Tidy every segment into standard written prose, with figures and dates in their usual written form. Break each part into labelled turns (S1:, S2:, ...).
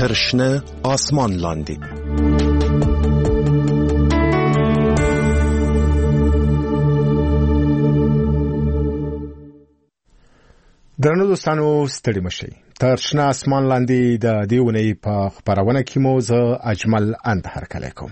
S1: تر شنه آسمان لاندې.
S2: درنو دوستانو ستړي مشئ. تر شنه آسمان لاندې د دې ونې په خبرونه کې مو زه اجمل اندهر کلی کوم.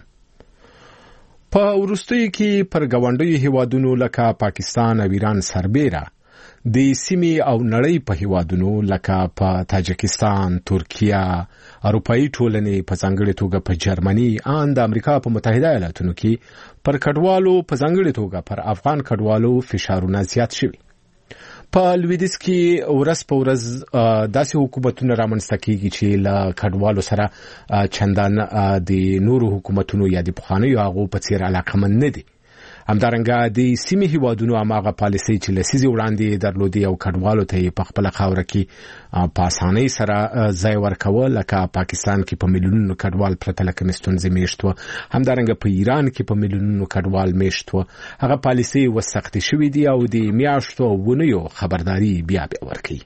S2: په وروستیو کې پر ګاونډیو هیوادونو لکه پاکستان او ایران سربیره د سیمې او نړۍ په هیوادونو لکه په تاجکستان، ترکیه، اروپایي ټولنې په ځانګړې توګه په جرمني ان د امریکا په متحده ایالاتونو کې پر کډوالو په ځانګړې توګه پر افغان کډوالو فشارونه زیات شوي. په لویدیځ کې ورځ په ورځ داسې حکومتونه رامنځته کیږي چې له کډوالو سره چندان د نورو حکومتونو یا د پخوانیو هغو په څیر علاقمند نه دي. همدارنګه د سیمې هیوادونو هماغه پالیسۍ چې لسیزې وړاندې درلودې او کډوالو ته یې په خپله خاوره کې په اسانۍ سره ځای ورکوه، لکه پاکستان کې په میلیونونو کډوال پرته له کومې ستونزې میشت وه، همدارنګه په ایران کې په میلیونونو کډوال میشت وه. هغه پالیسۍ وسختې شوې دي او د میاشتو او اونیو خبرداري بیا ورکوي.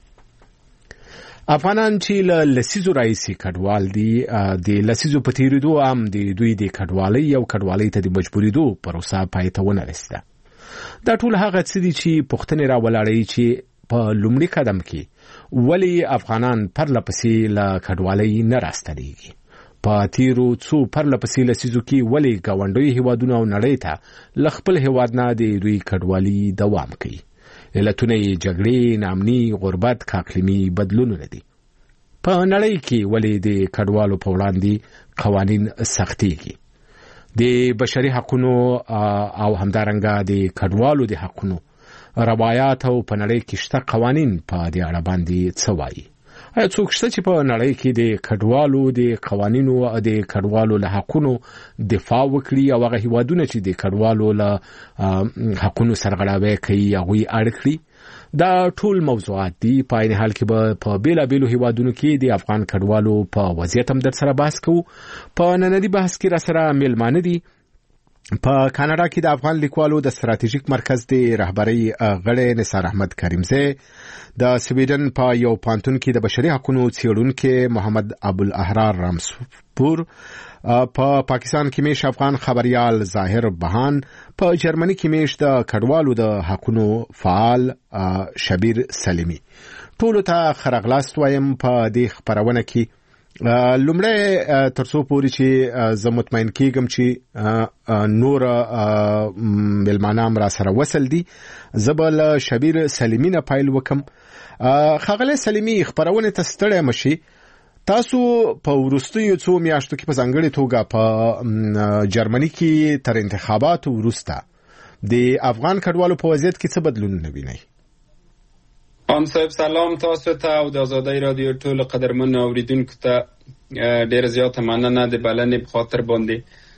S2: افغانان چې له لسیزو راهیسې کډوال دي، د لسیزو په تېرېدو هم د دوی د کډوالۍ او کډوالۍ ته د مجبورېدو پروسه پای ته ونه رسېده. دا ټول هغه څه دي چې پوښتنې راولاړوي چې په لومړي قدم کې ولې افغانان پرلهپسې له کډوالۍ نه راستنېږي. په تېرو څو پرلهپسې لسیزو کې ولې ګاونډیو هیوادونو او نړۍ ته له خپل هیواد نه د دوی کډوالي دوام کوي. علتونه یې جګړې، ناامني، غربت، اقلیمي بدلونونه دي. په نړۍ کې ولې د کډوالو په وړاندې قوانین سختېږي. د بشري حقونو او همدارنګه د کډوالو د حقونو روایات او په نړۍ کې شته قوانین په دې اړه باندې څه وایي؟ آیا څوک شته چې په نړۍ کې د کډوالو د قوانینو او د کډوالو له حقونو دفاع وکړي او هغه هیوادونه چې د کډوالو له حقونو سرغړاوی کوي هغوی اړ کړي؟ دا ټول موضوعات دي. په عین حال کې به په بیلابیلو هیوادونو کې د افغان کډوالو په وضعیت هم در سره بحث کوو. په ننني بحث کې را سره میلمانه دي. په کاناډا کې د افغان لیکوالو د ستراتیژیک مرکز د رهبرۍ غړی نثار احمد کریمزی، د سویډن په یو پانتون کې د بشري حقوقو څېړونکی محمد ابوالاحرار رامسپور، په پاکستان کې میش افغان خبريال ظاهر بهان، په جرمني کې میش د کډوالو د حقوقو فعال شبیر سلیمی. ټولو ته خرغلاست وایم په دې خبرونه کې. لومړی ترڅو پورې چې زه مطمئن کېږم چې نور ملمانام را سره وصل دي، زه به له شبیر سلیمی نه پیل وکم. ښاغلی سلیمی، خبرونه ته ستړی مشي. تاسو په وروستیو څو میاشتو کې په ځانګړې توګه په جرمني کې تر انتخاباتو وروسته د افغان کډوالو په وضعیت کې څه بدلونونه وینئ؟
S3: ان صاحب سلام تاسو ته او د آزادۍ رادیو ټول قدرمن اوریدونکو ته ډیره زیاته مننه د بلنې په خاطر باندې.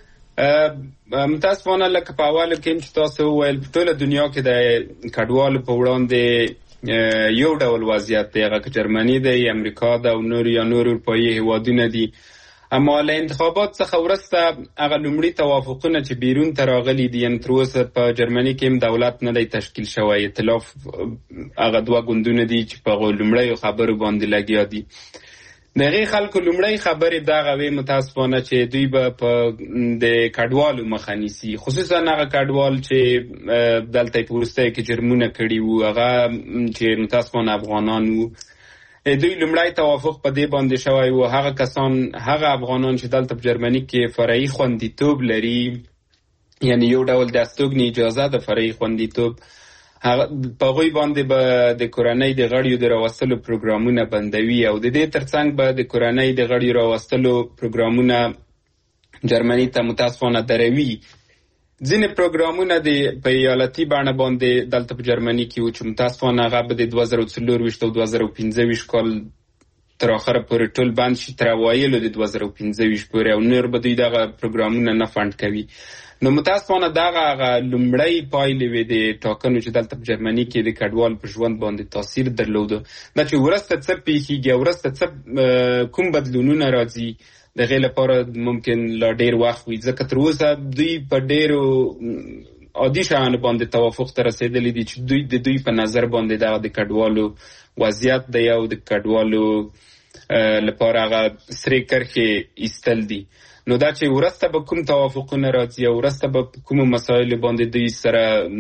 S3: متاسفانه لکه په اول کې چې تاسو وویل په ټوله دنیا کې د کډوالو په وړاندې یو ډول وضعیت دی، هغه که جرمني دی، امریکا ده او نور یا نور اروپایي هیوادونه دي. اما له انتخابات څخه وروسته هغه لومړي توافقونه چې بیرون ته راغلي دي، یعنې تر اوسه په جرمني کې هم دولت نه دی تشکیل شوی. ائتلاف هغه دوه ګوندونه دي چې په هغو لومړیو خبرو باندې لګیا دي. د هغې خلکو لومړی خبرې دغه وې متاسفانه چې دوی به په د کډوالو مخه نیسي، خصوصا هغه کډوال چې دلته په وروستیو کې جرمونه کړي وو، هغه چې متاسفانه افغانان وو. دوی لومړی توافق په دې باندې شوی وو هغه کسان، هغه افغانان چې دلته په جرمني کې فرعي خوندیتوب لري، یعنی یو ډول د استوګنې اجازه د فرعي خوندیتوب، په هغوی باندې به د کورنۍ د غړیو د راوستلو پروګرامونه بندوي او د دې ترڅنګ به د کورنۍ د غړیو راوستلو پروګرامونه جرمني ته متاسفانه دروي. ځینې پروګرامونه د په ایالتي بڼه باندې دلته په جرمني کې وو چې متاسفانه هغه به د 2024 او 2025 کال تر اخره پورې ټول بند شي، تر اوایلو د 2025 پورې، او نور به دوی دغه پروګرامونه نه فنډ کوي. نو متاسفانه دغه لومړی پایلې وې د ټاکنو چې دلته په جرمني کې د کډوال په ژوند باندې تاثیر درلوده. دا چې وروسته څه پیښیږي، وروسته څه کوم بدلونونه راځي، د هغې لپاره ممکن لا ډېر وخت وي، ځکه تر اوسه دوی په ډېرو عادي شیانو باندې توافق ته رسېدلي دي چې دوی په نظر باندې دغه د کډوالو وضعیت دی او د کډوالو لپاره هغه سری کرښې ایستل دي. نو دا چې ورسته به کوم توافقونه راځي او ورسته به کوم مسایل باندې دوی سره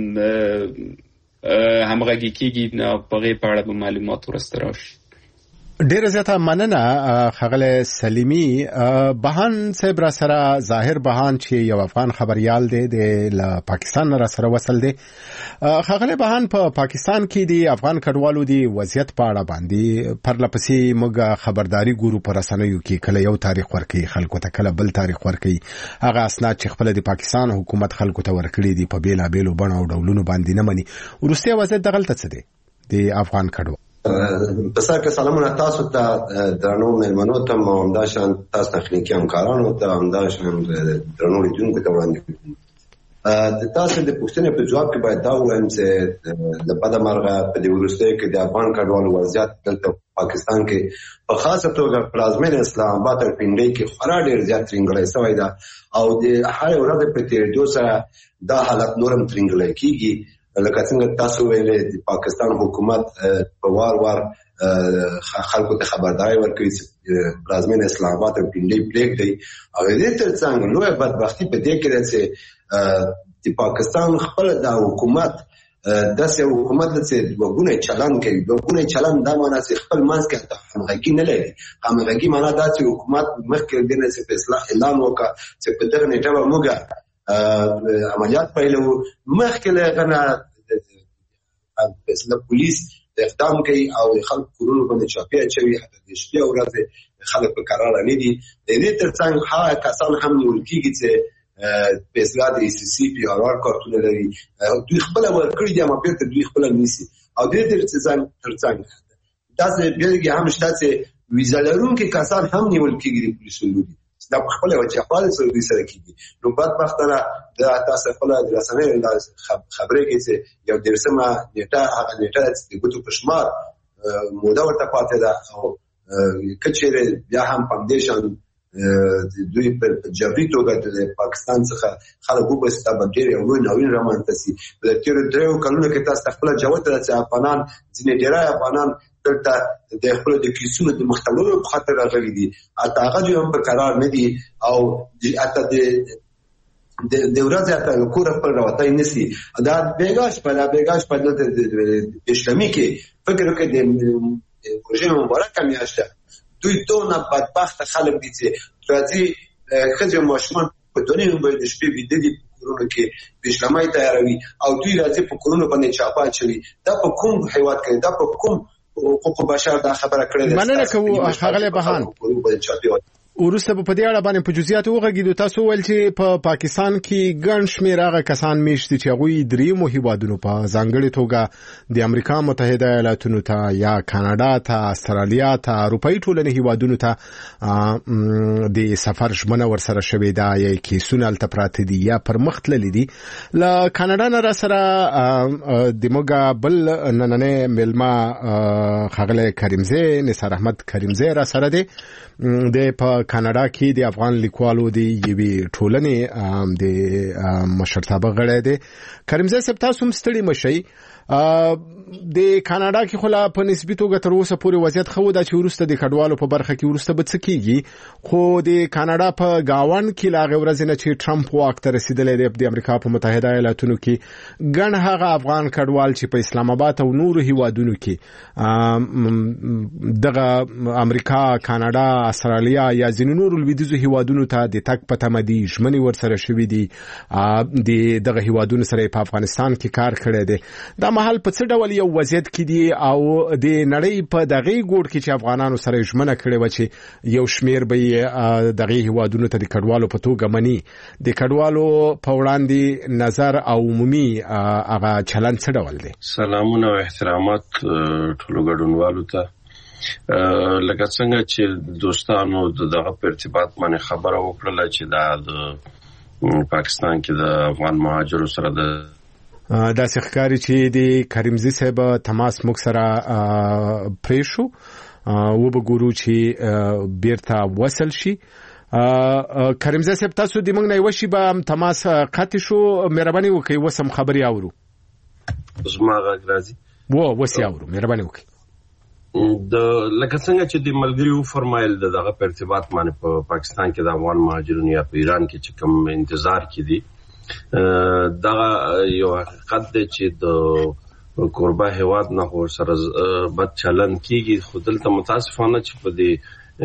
S3: همغږي کیږي، په هغې په اړه به معلومات ورسته راشي.
S2: ډیره زیاته مننه ښاغلی سلیمي. بهان صاحب را سره ظاهر بهان چې یو افغان خبریال دی له پاکستان را سره وصل دی. ښاغلی بهان، په پاکستان کې د افغان کډوالو د وضعیت په اړه باندې پرلپسې موږ خبرداري ګورو په رسنیو کې، کله یو تاریخ ورکوي خلکو ته، کله بل تاریخ ورکوي. هغه اسناد چې خپل د پاکستان حکومت خلکو ته ورکړي دي په بیلابیلو بڼو او ډولونو باندې نه مني. وروستی وضعیت دغلته څه دی د افغان کډوالو؟
S4: بسر که سلامونه تاسو ته درنو مېلمنو ته او همداشان تاسو تخنیکي همکارانو ته همداشان درنو لیدونکو ته وړاندې کوم. د تاسو د پوښتنې په جواب کې باید دا ووایم چې د بده مرغه په دې وروستیو کې د افغان کډوالو وضعیت دلته پاکستان کې په خاصه توګه پلازمینه اسلام آباد او پنډۍ کې خورا ډېر زیات ترنګلی شوی ده او د هرې ورځې په تېرېدو سره دا حالت نورم ترنګلی کېږي. لکه څنګه تاسو ویلې د پاکستان حکومت په وار خلکو ته خبرداری ورکوي چې پلازمینه اسلام آباد او پنډۍ پرېږدئ. او دې ترڅنګ لویه بدبختي په دې کې ده چې د پاکستان خپله دا حکومت داسې حکومت ده چې دوه چلند کوي. دوه چلند دا معنا چې خپل منځ کې همغږي نه لري. همغږي معنا دا چې حکومت مخکې دې نه چې په اصلاح اعلان وکړه چې په دغه نیټه به موږ عملیات پیلو، مخکې له هغه نه پولیس اقدام کوي او خلک کورونو باندې چاپی اچوي. حتی د شپې او ورځې خلک په قرار نه دي. د دې ترڅنګ هغه کسان هم نیول کېږي چې په اصطلاح د ECC PRR کارتونه لري، دوی خپله ورکړي دي اما بیرته دوی خپله نیسي. او د دې ترڅنګ داسې بېلګې هم شته چې ویزه لرونکي کسان هم نیول کېږي د پولیسو لوري. دا په خپله وجهپالې سره دوی سره کېږي. نو بدبختانه دا تاسو خپله د رسنیو خبرې کې چې یو 13مه نیټه هغه نیټه د ګوتو په شمار موده ورته پاتې ده او که چېرې بیا هم په همدې شان دوی په جبري توګه د پاکستان څخه خلک وباسي، دا به ډېر یو لوی ناورین رامنځته سي. په تېرو 3 کلونو کې تاسو ته خپله جوته ده چې افغانان ځینې ډېری افغانان دلته د خپل د کیسونو د مختلولو په خاطر راغلي دي. اته هغه هم په قرار نه دي او اته د ورځې اته کور خپل راوتای نسی. دا بیګاش په د اسلامي کې فکر وکړي د رژیم مبارک میاشته دوی دونه بدبخت خلک دي چې راځي خځې ماشومان په دنیا باندې شپې ویده دي کورونو کې بشلمای تیاروي او دوی راځي په کورونو باندې چاپا چوي. دا په کوم هیواد کې، دا په کوم حقوق بشر دا خبره کړې ده؟ مننه کوو ښاغلی بهان. وروسته په دې اړه باندې په جزئیات وغږیدو. تاسو ویل چې په پاکستان کې ګڼ شمېر هغه کسان میشت دي چې هغوی دریمو هیوادونو په ځانګړې توګه د امریکا متحده ایالاتونو ته یا کاناډا ته، استرالیا ته، اروپایي ټولنې هیوادونو ته د سفر ژمنه ورسره شوې ده یا کیسونه هلته پراته دي یا پر مخ تللي دي. له کاناډا نه را سره د موږ بل نننی میلمه ښاغلی کریمزی نثار احمد کریمزی را سره دی. د په کاناډا کې د افغان لیکوالو د یوې ټولنې د مشرتابه غړی دی. کریمزی صاحب، تاسو هم ستړي مشئ. د کاناډا کې خو لا په نسبي توګه تر اوسه پورې وضعیت ښه و دا چې وروسته د کډوالو په برخه کې وروسته به څه کېږي، خو د کاناډا په ګاونډ کې له هغې ورځې نه چې ټرمپ واک ته رسېدلی دی د امریکا په متحده ایالاتونو کې ګڼ هغه افغان کډوال چې په اسلام آباد او نورو هیوادونو کې دغه امریکا، کاناډا، استرالیا یا ځینو نورو لویدیځو هیوادونو ته د تګ په تمه دي، ژمنې ورسره شوي دي، د دغه هیوادونو سره په افغانستان کې کار کړی دی. دا مهال په څه ډول یو وضعیت کې دي او د نړۍ په دغه ګوټ کې چې افغانانو سره ژمنه کړې و چې یو شمیر به دغه هیوادونو ته د کډوالو په توګه مني، د کډوالو په وړاندې نظر او عمومي هغه چلند څه ډول دی؟
S5: سلامونه او احترامات ټولو ګډونوالو ته. لکه څنګه چې دوستانو دغه په ارتباط باندې خبره وکړه چې دا د پاکستان کې د افغان مهاجرو سره د
S2: داسې ښکاري چې د کریمزي صاحب تماس موږ سره پرې شو، وبګورو چې بیرته وصل شي. کریمزي صاحب، تاسو د موږ نه یو شی به تماس قطع شو، مهرباني وکړئ وسم خبري اورو.
S5: زما غږ راځي؟ وسی
S2: اورو، مهرباني وکړئ.
S5: لکه څنګه چې د ملګریو فرمایل دغه په ارتباط باندې په پاکستان کې د افغان مهاجرونو یا په ایران کې چې کوم انتظار کې دي دا یو حقیقت دی چې د کوربه هیواد نه خو سره بد چلن کیږي خو دلته متاسفانه چې په دې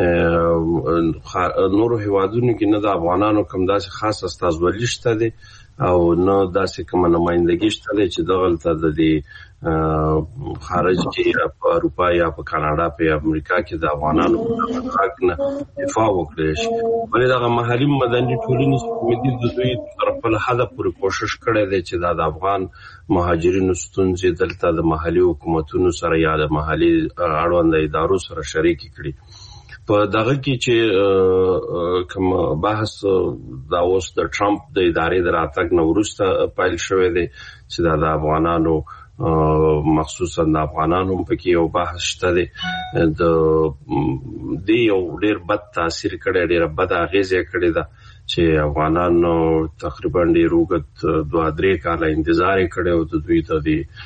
S5: نورو هیوادونو کې نه د افغانانو کوم داسې خاص استازولي شته دي او نه داسې کومه نمائندګي شته دی چې دغلته د دې خارج کې یا په اروپا یا په کاناډا په امریکا کې د افغانانو حق نه دفاع وکړي شي ولې دغه محلي مدني ټولنې مدي د دوی طرف له هدف پورې کوشش کړي دی چې د افغان مهاجرینو ستونزې دلته د محلي حکومتونو سره یا د محلي اړوند ادارو سره شریک کړي په دغه کې چې کوم بحث دا اوس د ټرمپ د ادارې د راتګ نه وروسته پیل شوی دی چې د افغانانو مخصوصا د افغانانو په کې یو بحث شته دی د دې یو ډېر بد تاثیر کړی ډېر بد اغیزه کړی دا چې افغانانو تقریبا ډېر وګت 2-3 کاله انتظار کړی او د دوی ته د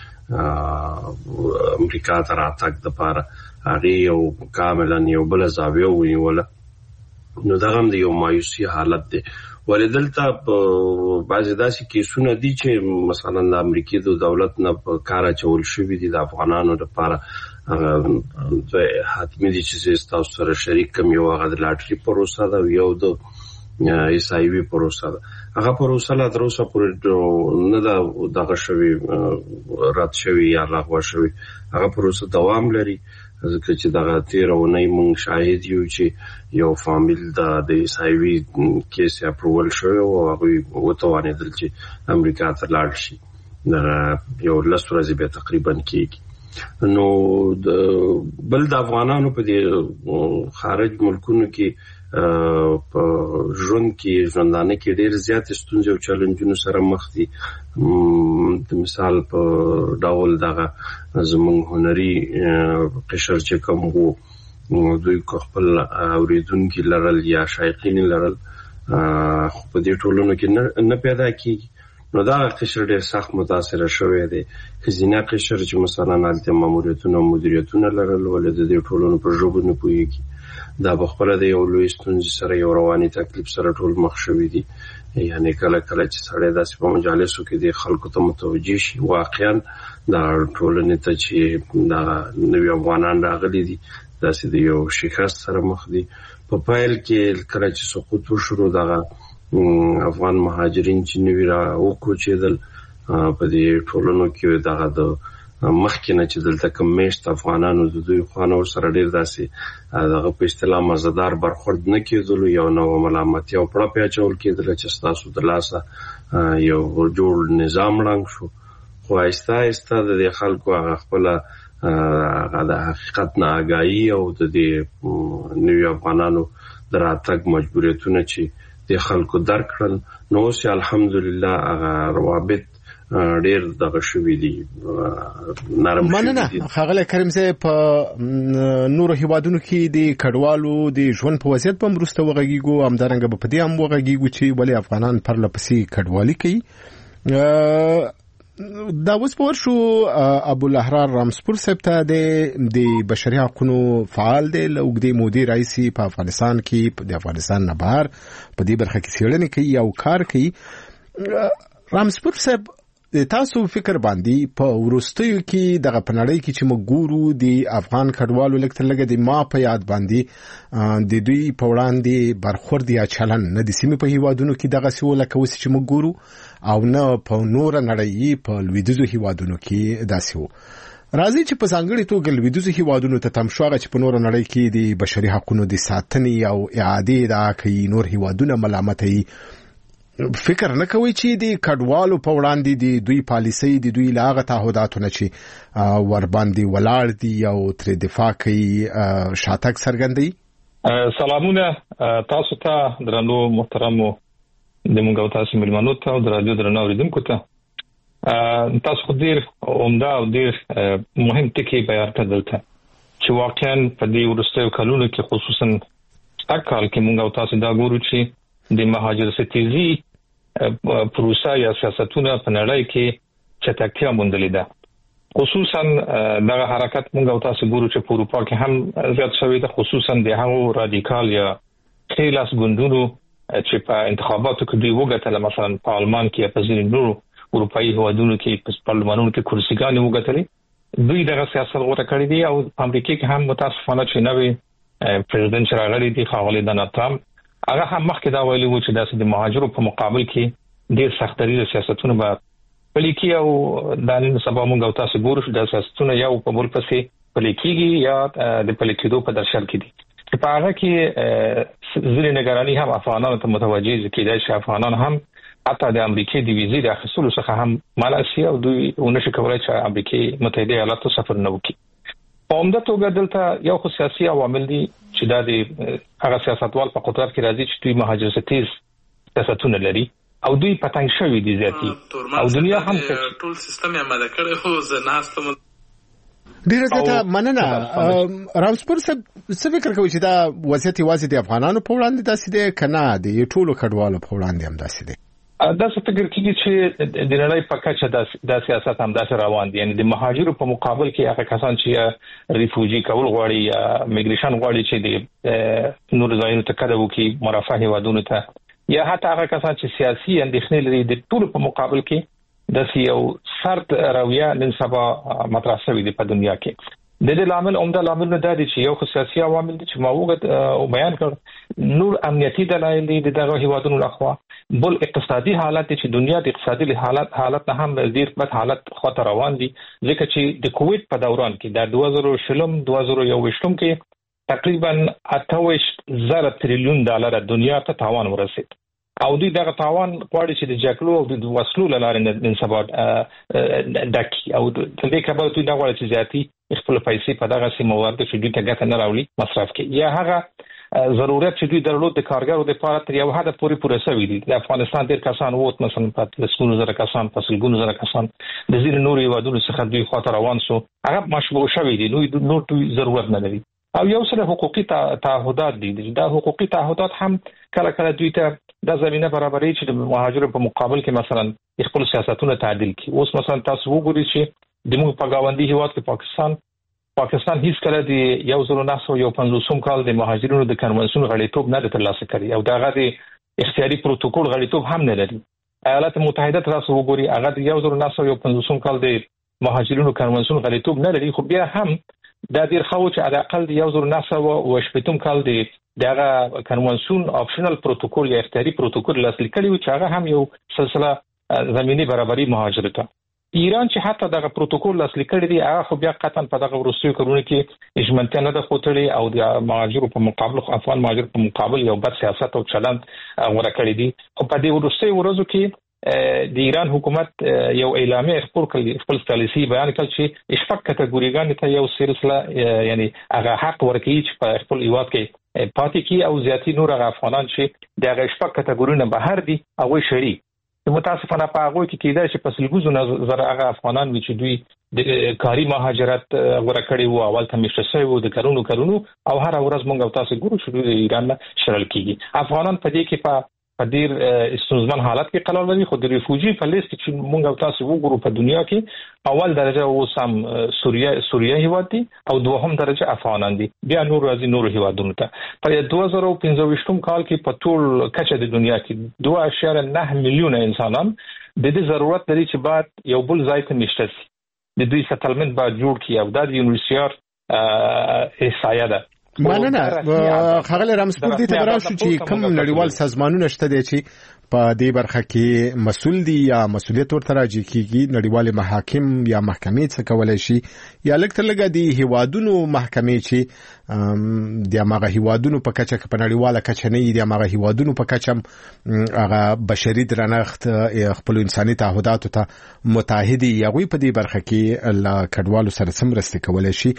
S5: امریکا ته راتګ لپاره هغه یو کاملا یو بل زاویه ونیوله نو دغه هم یو مایوسي حالت دی ولې دلته بعضې داسې کیسونه دي چې مثلا د امریکې د دولت نه په کار اچول شوي دي د افغانانو لپاره حتمي دي چې ستاسو سره شریک کم یو هغه د لاټري پروسه ده او یو د ایسایوي پروسه ده هغه پروسه لا تر اوسه پورې نه ده دغه شوي رد شوي یا لغوه شوي هغه پروسه دوام لري ځکه چې دغه تیرونی مونږ شاهد یو چې یو فامیل د ایسایوي کیس اپروول شوی او هغوی وتوانېدل چې امریکا ته لاړ شي یو 10 ورځې بیا تقریبا کېږي نو بل د افغانانو په دې خارج ملکونو کې په ژوند کې ژوندانه کې ډېر زیات ستونزې او چیلنجونو سره مخ دي د مثال په ډول دغه زموږ هنري قشر چې کوم وو دوی خپل اوریدونکي لرل یا شایقین لرل خو په دې ټولنو کې نه پیدا کیږي نو دا قشر ډېر سخت متاثر شوی دی ښځینه قشر چې مثلا هلته ماموریتونه او مدیریتونه لرل ولې د دې ټولنو په ژبو نه پوهېږي دا په خپله د یو لوی ستونزې سره یو رواني تکلیف سره ټول مخ شوي دي یعنې کله کله چې سړی داسې په مجالسو کې د خلکو ته متوجه شي واقعا دا ټولنې ته چې دا نوي افغانان راغلي دي داسې د یو شکست سره مخ دي په پیل کې کله چې سقوط وشو دغه افغان مهاجرین چې نوي را وکوچېدل په دې ټولنو کې دغه د مخکې نه چې دلته کوم میشت افغانانو د دوی خوانو سره ډېر داسې دغه په اصطلاح مزدار برخورد نه کېدلو یو نوع ملامتیا او پړه اچول کېدله چې ستاسو د لاسه یو جوړ نظام ړنګ شو خو آهسته آهسته د دې خلکو هغه خپله د حقیقت نه آګاهي او د دې نوي افغانانو د راتګ مجبوریتونه چې د خلکو درک کړل نو اوس الحمدلله هغه روابط ډېر دغه شوي دي نرم
S2: مننه ښاغلی کریم صاحب په نورو هیوادونو کې د کډوالو د ژوند په وضعیت به هم وروسته وغږیږو همدارنګه به په دې هم وغږیږو چې ولې افغانان پرله پسې کډوالي کوي دا اوس په ورشو ابوالاحرار رامسپور صاحب ته د بشري حقوقو فعال دی له اوږدې مودې راهیسې په افغانستان کې د افغانستان نه بهر په دې برخه کې څېړنې کوي او کار کوي رامسپور صاحب تاسو فکر باندې په وروستیو کې دغه پنړۍ کې چې موږ ګورو د افغان کډوالو لکه لګه د ما په یاد باندې د دوی په وړاندې برخورد یا چلن نه د سیمې په هیوادونو کې دغه څه لکه اوس چې موږ ګورو او نه په نور نړۍ په لویدیځو هیوادونو کې داسې وو راځي چې په ځانګړي توګه لویدیځو هیوادونو ته تم شوغه چې په نور نړۍ کې د بشري حقوقو د ساتنې او اعادې دا کوي نور هیوادونه ملامتوي فکر نه کوي چې د کډوالو په وړاندې د دوی پالیسي د دوی لاغه تعهداتونه چې ور باندې ولاړ دي او تر دفاع کوي شاتګ سرګندي
S6: سلامونه تاسو ته درنو محترمو د موږ تاسو ملمنو ته او د رادیو درنو اوریدونکو ته تاسو ډیر عمده او ډیر مهم ټکی بیان کړل چې واقعا په دې ورستیو کلونو کې خصوصا اکل کې موږ تاسو دا ګورو چې د مهاجر ستیزي پروسه یا سیاستونه په نړۍ کې چټکتیا موندلې ده خصوصا دغه حرکت مونږ او تاسو ګورو چې په اروپا کې هم زیات شوی ده، خصوصا د هغو رادیکال یا خلاص ګوندونو چې په انتخاباتو کې دوی وګټل، مثلا په آلمان کې په ځینو نورو اروپאי هوادونو کې په پارلمانونو کې کرسیګانې وګټلې، دوی دغه سیاست غوړه کړی دی. او امریکا کې هم متاسفانه چې نوې پریزیدنت راغلی دی ښاغلی ډونالد ټرمپ، هغه هم مخکې دا ویلي و چې داسې د مهاجرو په مقابل کې ډېر سختري سیاستونه به پلیکي، او د نن سبا موږ او تاسو ګورو چې د سیاستونه یو په بل پسې پلیکيږي یا د پلیکېدو په درشل کې دي. په هغه کې ځینې نگراني هم افغانانو ته متوجه کېدای شي، افغانان هم حتی د امریکای د ویزې د اخیستلو څخه هم منع شي او دوی ونشي کولای چې امریکای متحده ایالاتو سفر نه وکړي. په عمده توګه دلته یو خو سیاسي عوامل دي چې دا د هغه سیاستوال په قدرت کې راځي چې دوی مهاجرستیز سیاستونه لري او دوی پتنګ شوی دي ذاتي او دنیا هم
S7: ټول سیستم یې ماده کړی خو زه ناستم.
S2: ډیره زیاته مننه. رامسپور صاحب څه فکر کوي چې دا وضعیت واضح د افغانانو په وړاندې داسې دی کنه د ټولو کډوالو په وړاندې هم داسې دی؟
S6: دا څه فکر کوي چې د نړۍ په کچه د سیاست هم داسې روان دي، یعنی د مهاجرو په مقابل کې هغه کسان چې ریفوجي کول غواړي یا میګریشن غواړي چې د نور ځایونو ته کډه وکړي مرافه هیوادونو ته، یا حتی هغه کسان چې سیاسي اندېښنې لري د ټولو په مقابل کې د یو سرد رویه نن سبا مطرح شوې ده په دنیا کې. د دې عامل عمده عامل نه دی چې یو سیاسي عوامل دي چې ما وګت بیان کړ، نور امنیتي دلایل دي دغه هیوادونو لخوا، بل اقتصادي حالت چې دنیا د اقتصادي حالت نه هم ډیر بد حالت خطر روان دي، ځکه چې د کووید په دوران کې د 2020 کې تقریبا 28,000 تریلیون ډالر دنیا ته تاوان ورسید او دوی دغه تاوان غواړي چې د جګړو او د وسلو لاره نن سبا ډکي او د دې کبل دوی دا غواړي چې ذاتي خپل پیسې په دغه سیمه ورته چې دوی ته ګټه نه راوړي مصرف کوي، یا هغه ضرورت چې دوی درلود د کارګرو د لپاره تر یو حد پورې پوره شوی دي. د افغانستان ډېر کسان ووت، مثلا په لسګونو زره کسان، په سلګونو زره کسان د ځینو نورو هیوادونو څخه دوی خاطر روان شو، هغه مشبوع شوی دي، نو دوی ضرورت نه لري. او یو سره حقوقي تعهدات دي، دا حقوقي تعهدات هم کله کله دوی ته د زمينه برابرۍ چې د مهاجرو په مقابل کې مثلا خپل سیاستونه تعدیل کړي. اوس مثلا تاسو وګورئ چې د موږ په گاونډي هیواد کې پاکستان هیڅ کله د 1950 کال د مهاجرینو د کنونسیون غړیتوب نه ترلاسه کړي او دغه د اختیاري پروتوکول غړیتوب هم نه لري. ایالات متحده تاسو وګورئ هغه د 1950 کال د مهاجرینو کنونسیون غړیتوب نه لري، خو بیا هم دا ډیر خو چې على الاقل د 1980 کال دغه کنونسیون آپشنل پروتوکول یا اختیاري پروتوکول لاسلیک کړي چې هغه هم یو سلسله زمینی برابرۍ مهاجرت. ایران چې حتی دغه پروتوکول لاسلیک کړي دی هغه خو بیا قطعا په دغه وروستیو کلونو کې اجمنته نه ده خوتړي او د مهاجرو په مقابل افغان مهاجر په مقابل یو بد سیاست او چلند غوړه کړی دي. خو په دې وروستیو ورځو کې د ایران حکومت یو اعلامیه خپل پالیسي بیان کړ چې شپږ کټګوریګان ته یو سلسله یعنی هغه حق ورکړي چې په خپل هیواد کې پاتې کی او زیاتی نور افغانان چې دغه شپږ کټګورونه بهر دي او شری متاسفانه په هغه کې کېدای چې په سلګونو زره هغه افغانان چې دوی د کاری مهاجرت ورکړي وو اول ته مشرسي وو د کارونو او هر ورځ مونږ تاسو ګورو چې د ایران شړل کیږي. افغانان په دې کې په ډیر استونزمن حالت کې قرار لري، خو د ریفوجي په لیست کې مونږ تاسو وګورو په دنیا کې اول درجه اوس هم سوریه هیواد دي او دوهم درجه افغانان دي، بیا نور راځي نور هیوادونو ته. په 2015 کال کې په ټول کچه د دنیا کې 2.9 میلیونه انسانان د دې ضرورت لري چې بعد یو بل ځای ته مشته شي، د دوی سټلمنت باید جوړ کړي او د یونیورسيټ احصایه ده.
S2: مننه. خغل رامسپور دې ته راشو چې کوم نړیوال سازمانونه شته دي چې په دې برخه کې مسؤل دي یا مسؤلیت ورته راځي کیږي، نړیوال محاکم یا محکمې څه کولای شي یا لکه لګا دي هیوادونو محکمې چې د هغه هیوادونو په کچه په نړیواله کچه نه دي، هغه هیوادونو په کچه هغه بشري درنښت خپل انساني تعهداتو ته متحدي یوي په دې برخه کې لا کډوالو سره سمرسته کولای شي.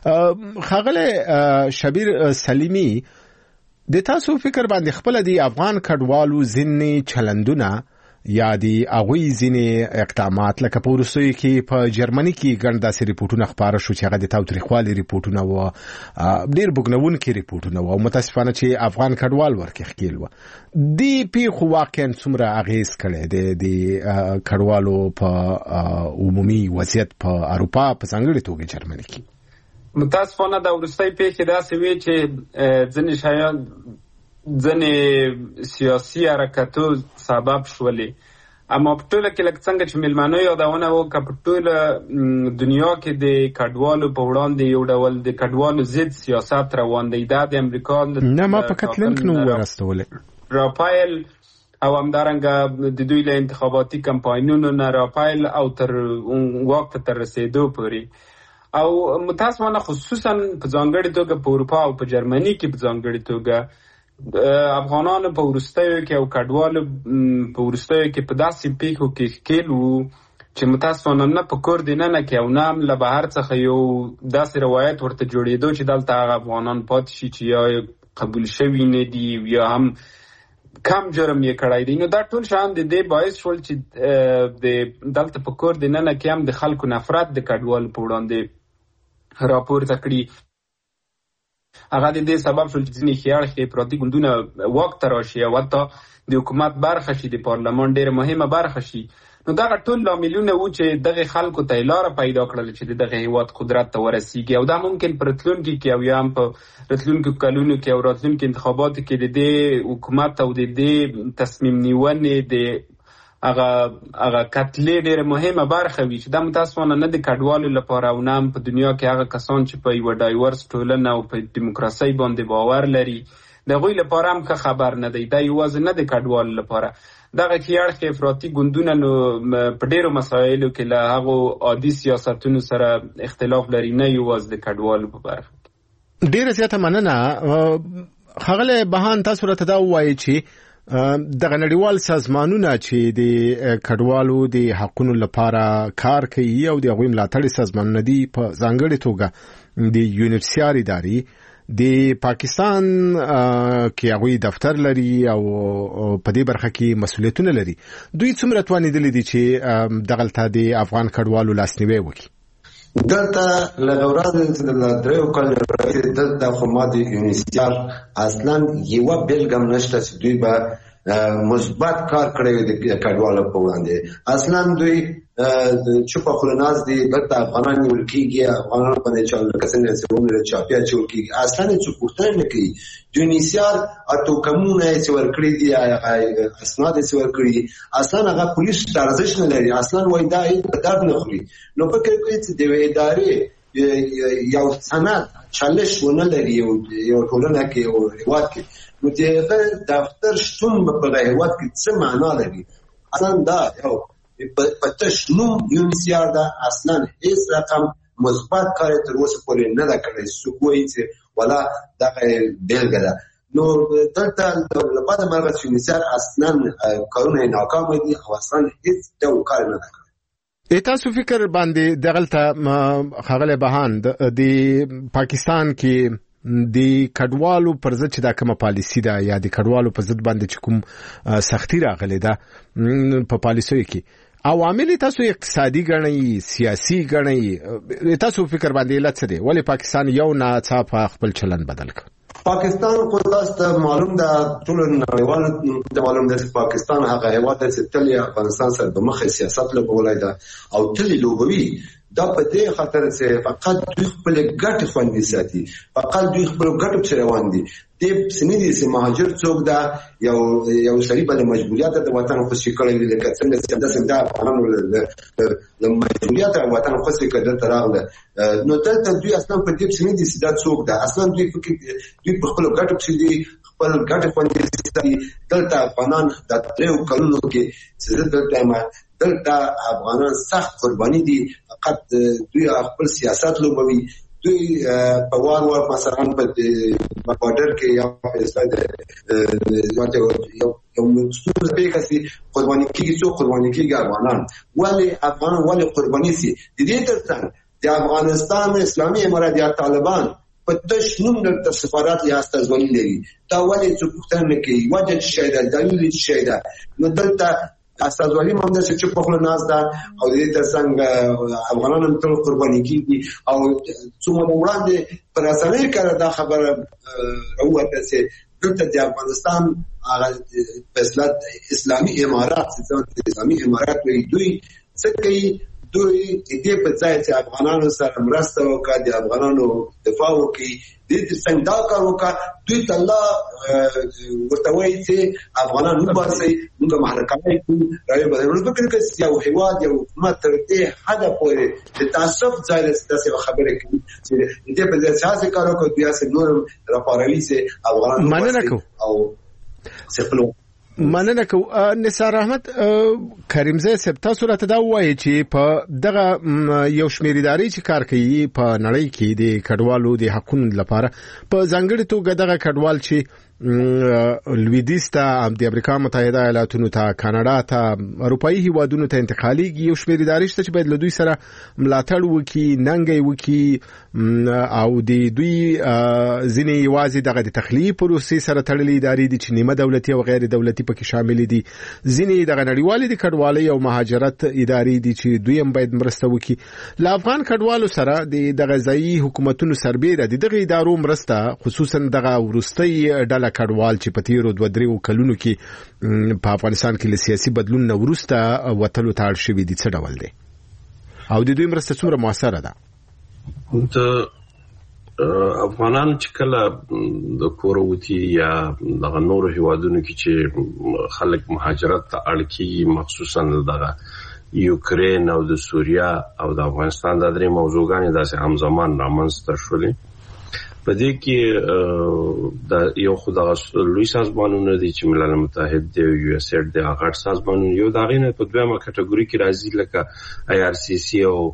S2: خغل شبیر سلیمی د تاسو فکر باندې خپل دی افغان کډوالو ځینې چلندونه یا دی اغوی ځینې اقدامات لکه په وروستیو کې په جرمني کې ګڼ داسې ریپورټونه خپاره شو چې هغه د تاوتریخوالي ریپورټونه وو، ډېر بوږنوونکي ریپورټونه وو، متاسفانه چې افغان کډوال ورکې ښکېل وو. دې پیښو واقعا څومره اغېز کړی دی د کډوالو په عمومي وضعیت په اروپا په ځانګړې توګه جرمني کې؟
S3: متاسفانه د وروستۍ پیښې داسې وې چې ځینې شیان ځینې سیاسي حرکتو سبب شولې، اما په ټوله کې لکه څنګه چې میلمنو یادونه وکړه، په ټوله دنیا کې د کډوالو په وړاندې یو ډول د کډوالو ضد سیاست روان دی. دا د امریکا
S2: نه ما په کتلنک نو ورستولې
S3: راپایل او همدارنګه د دوی له انتخاباتي کمپاینونو نه راپایل او تر واک ته رسیدو پورې، او متاسفانه خصوصا په ځانګړې توګه په اروپا او په جرمني کې په ځانګړې توګه افغانانو په وروستیو کې او کډوالو په وروستیو کې په داسې پیښو کې ښکېل وو چې متاسفانه نه په کور دننه کې او نه له بهر څخه یو داسې روایت ورته جوړېدو چې دلته هغه افغانان پاتې شي چې یا قبول شوي نه دي یا هم کم جرم یې کړی دی. نو دا ټول شیان د دې باعث شول چې د دلته په کور دننه کې هم د خلکو نفرت د کډوالو په وړاندې راپورته کړي. هغه د دې سبب شول چې ځینې ښي افراطي ګوندونه واک ته راشي او حتی د حکومت برخه شي، د پارلمان ډېره مهمه برخه شي. نو دغه ټول لاملونه وو چې دغه خلکو ته لاره پیدا کړل چې دغه هیواد قدرت ته ورسیږي، او دا ممکن په راتلونکي کې او یا هم په راتلونکو کلونو کې او راتلونکو انتخاباتو کې د دې حکومت او د دې تصمیم نیونې د هغه کتلې ډېره مهمه برخه وي چې دا متاسفانه نه د کډوالو لپاره او نه په دنیا کې هغه کسان چې په یوه ډایورس ټولنه او په دیموکراسۍ باندې باور لري د هغوی لپاره هم ښه خبر نه دی. دا یوازې نه د کډوالو لپاره، دغه ښي افراطي ګوندونه نو په ډېرو مسایلو کې له هغو عادي سیاستونو سره اختلاف لري، نه یوازې د کډوالو په برخه.
S2: ډېره زیاته مننه ښاغلی بهان. تاسو راته دا ووایئ چې دغه نړیوال سازمانونه چې د کډوالو د حقونو لپاره کار کوي او د هغوی ملاتړي سازمانونه دي، په ځانګړې توګه د یونیفسیار ادارې د پاکستان کې هغوی دفتر لري او په دې برخه کې مسؤلیتونه لري، دوی څومره توانېدلی دي چې دغلته د افغان کډوالو لاسنیوی وکړي؟
S4: دلته له ورځې له دریو کالو راهیسې دلته خو ما د یونیسیار اصلا یوه بېلګه هم نشته چې دوی به مثبت کار کړی وي د کډوالو په وړاندې. اصلا دوی چوپه خوله ناست دي، دلته افغانان نیول کېږي، افغانان باندې لکه څنګه چې ومې چاپیا اچول کېږي، اصلا یې څوک پوښتنه نه کوي. د یونیسیار توکمونه یې څه ورکړي دي، اسناد یې څه ورکړي دي، اصلا هغه پولیسو ته ارزښت نه لري، اصلا وایي دا په درد نه خوري. نو فکر کوي چې د یوې ادارې یو سند چالش ونه لري یو ټولنه کې یو هېواد کې، نو د هغه دفتر شتون په دغه هېواد کې څه معنا لري؟ اصلا دا یو په تش نوم یونیسیار ده، اصلا هیڅ رقم مثبت کار یې تر اوسه پورې نه ده کړی. څوک وایي چې ولا دغه بېلګه ده. نو دلته له بعده مرغه یونیسیار اصلا کارونه یې ناکامه دي او اصلا هیڅ ډول کار نه ده کړی.
S2: تاسو فکر باندې دغلته ښاغلی بهان د پاکستان کې د کډوالو پر ضد چې دا کومه پالیسي ده یا د کډوالو په ضد باندې چې کوم سختي راغلې ده په پالیسیو کې، عوامل تاسو اقتصادي ګڼئ، سیاسي ګڼئ؟ تاسو فکر باندې علت څه دی؟ ولې پاکستان یو ناڅاپه خپل چلند بدل کړ؟
S4: پاکستان خو تاسو ته معلوم ده، ټول نړیوالو ته معلوم ده چې پاکستان هغه هېواد دی چې تل یې افغانستان سره د مخې سیاست لوبولی ده او تل یې لوبوي. دا په دې خاطر چې فقط دوی خپل ګټې خوندي ساتي، فقط دوی خپل ګټو پسې روان دي. دې پسې نه دي چې مهاجر څوک ده، یو سړي به د مجبوریته د وطن خوشي کړی وي، لکه څنګه چې داسې دا افغانانو له مجبوریته وطن خوشي کړی دلته راغله. نو دلته دوی اصلا په دې پسې نه دي چې دا څوک ده، اصلا دوی په خپلو ګټو پسې دي، خپل ګټې خوندي ساتي. دلته افغانان د 3 کلونو کې چې زه دلته یم، دلته افغانان سخت قرباني دي، فقط دوی خپل سیاست لوبوي. دوی په وار مثلا په بارډر کې یا په اسرائیل یو مستوز پیښه سي قرباني کیږي، څو قرباني کیږي افغانان. ولې قرباني سي؟ د دې ترڅنګ د افغانستان اسلامي امارات یا طالبان په تش نوم د سفارت یا استازولي لري. دا ولې څوک پوښتنه نه کوي؟ وجه څه شی ده؟ دلیل څه شی ده؟ نو دلته استازولي مونږ چې په خپل ناز دا او دې ترڅنګ افغانانو ټول قرباني کیږي او څومره وړاندې پر اسانه کړه دا خبره راوته چې دلته د افغانستان هغه اسلامي امارات اسلامي امارات وي دوی څه کوي دوی دې په ځای چې افغانانو سره مرسته وکړي د افغانانو دفاع وکړي دې څنګه دا کار وکړي دوی ته الله ورته وایي چې افغانان نو باسي موږ محرکای کوو راوي بدلول فکر کوي یو هیواد یو حکومت تر دې حد پورې د تعصب ځای له خبرې کوي چې دې په ځای چې کار وکړي بیا سه نور راپاروي چې افغانان
S2: مننه کو
S4: او سپلو
S2: مننه کو نثار احمد کریمزه صاحب تاسو راته دا وایي چې په دغه یو شمېر ادارې چې کار کوي په نړۍ کې د کډوالو د حقوقو لپاره په ځانګړي توګه دغه کډوال چې لویدیځ ته د امریکا متحده ایالاتونو ته کاناډا ته اروپאי هیوادونو ته انتقالي یو شمېر ادارې شته چې باید له دوی سره ملاتړ وکړي ننګي وکړي او د دوی ځینې یوازې دغه د تخلیه پروسې سره تړلې ادارې دي چې نیمه دولتي او غیر دولتي پکې شامل دي ځینې دغه نړیوالې د کډوالۍ او مهاجرت ادارې دي چې دوی هم باید مرسته وکړي له افغان کډوالو سره د دغه ځایي حکومتونو سربېره دغه ادارو مرسته خصوصا دغه ورستۍ کډوال چې په تیرو 2-3 کلونو کې په افغانستان کې له سیاسي بدلون نه وروسته وټلو تاړ شوی دي څه ډول دی او د دوی مرسته څومره موثره ده
S5: د افغانان چې کله د کوروتی یا د نورو هیوادونو کې چې خلک مهاجرت ته اړ کیږي مخصوصا دغه یوکرین او د سوریا او د افغانستان د درې موضوعګانې داسې همزمان رامنځته شولې په دې کې د یو خدای لوی سازمانونه دي چې ملل متحد دی یو اس ایډ دی هغه سازمانونه یو دغه په دویمه کټګوري کې راځي لکه آی آر سی سی او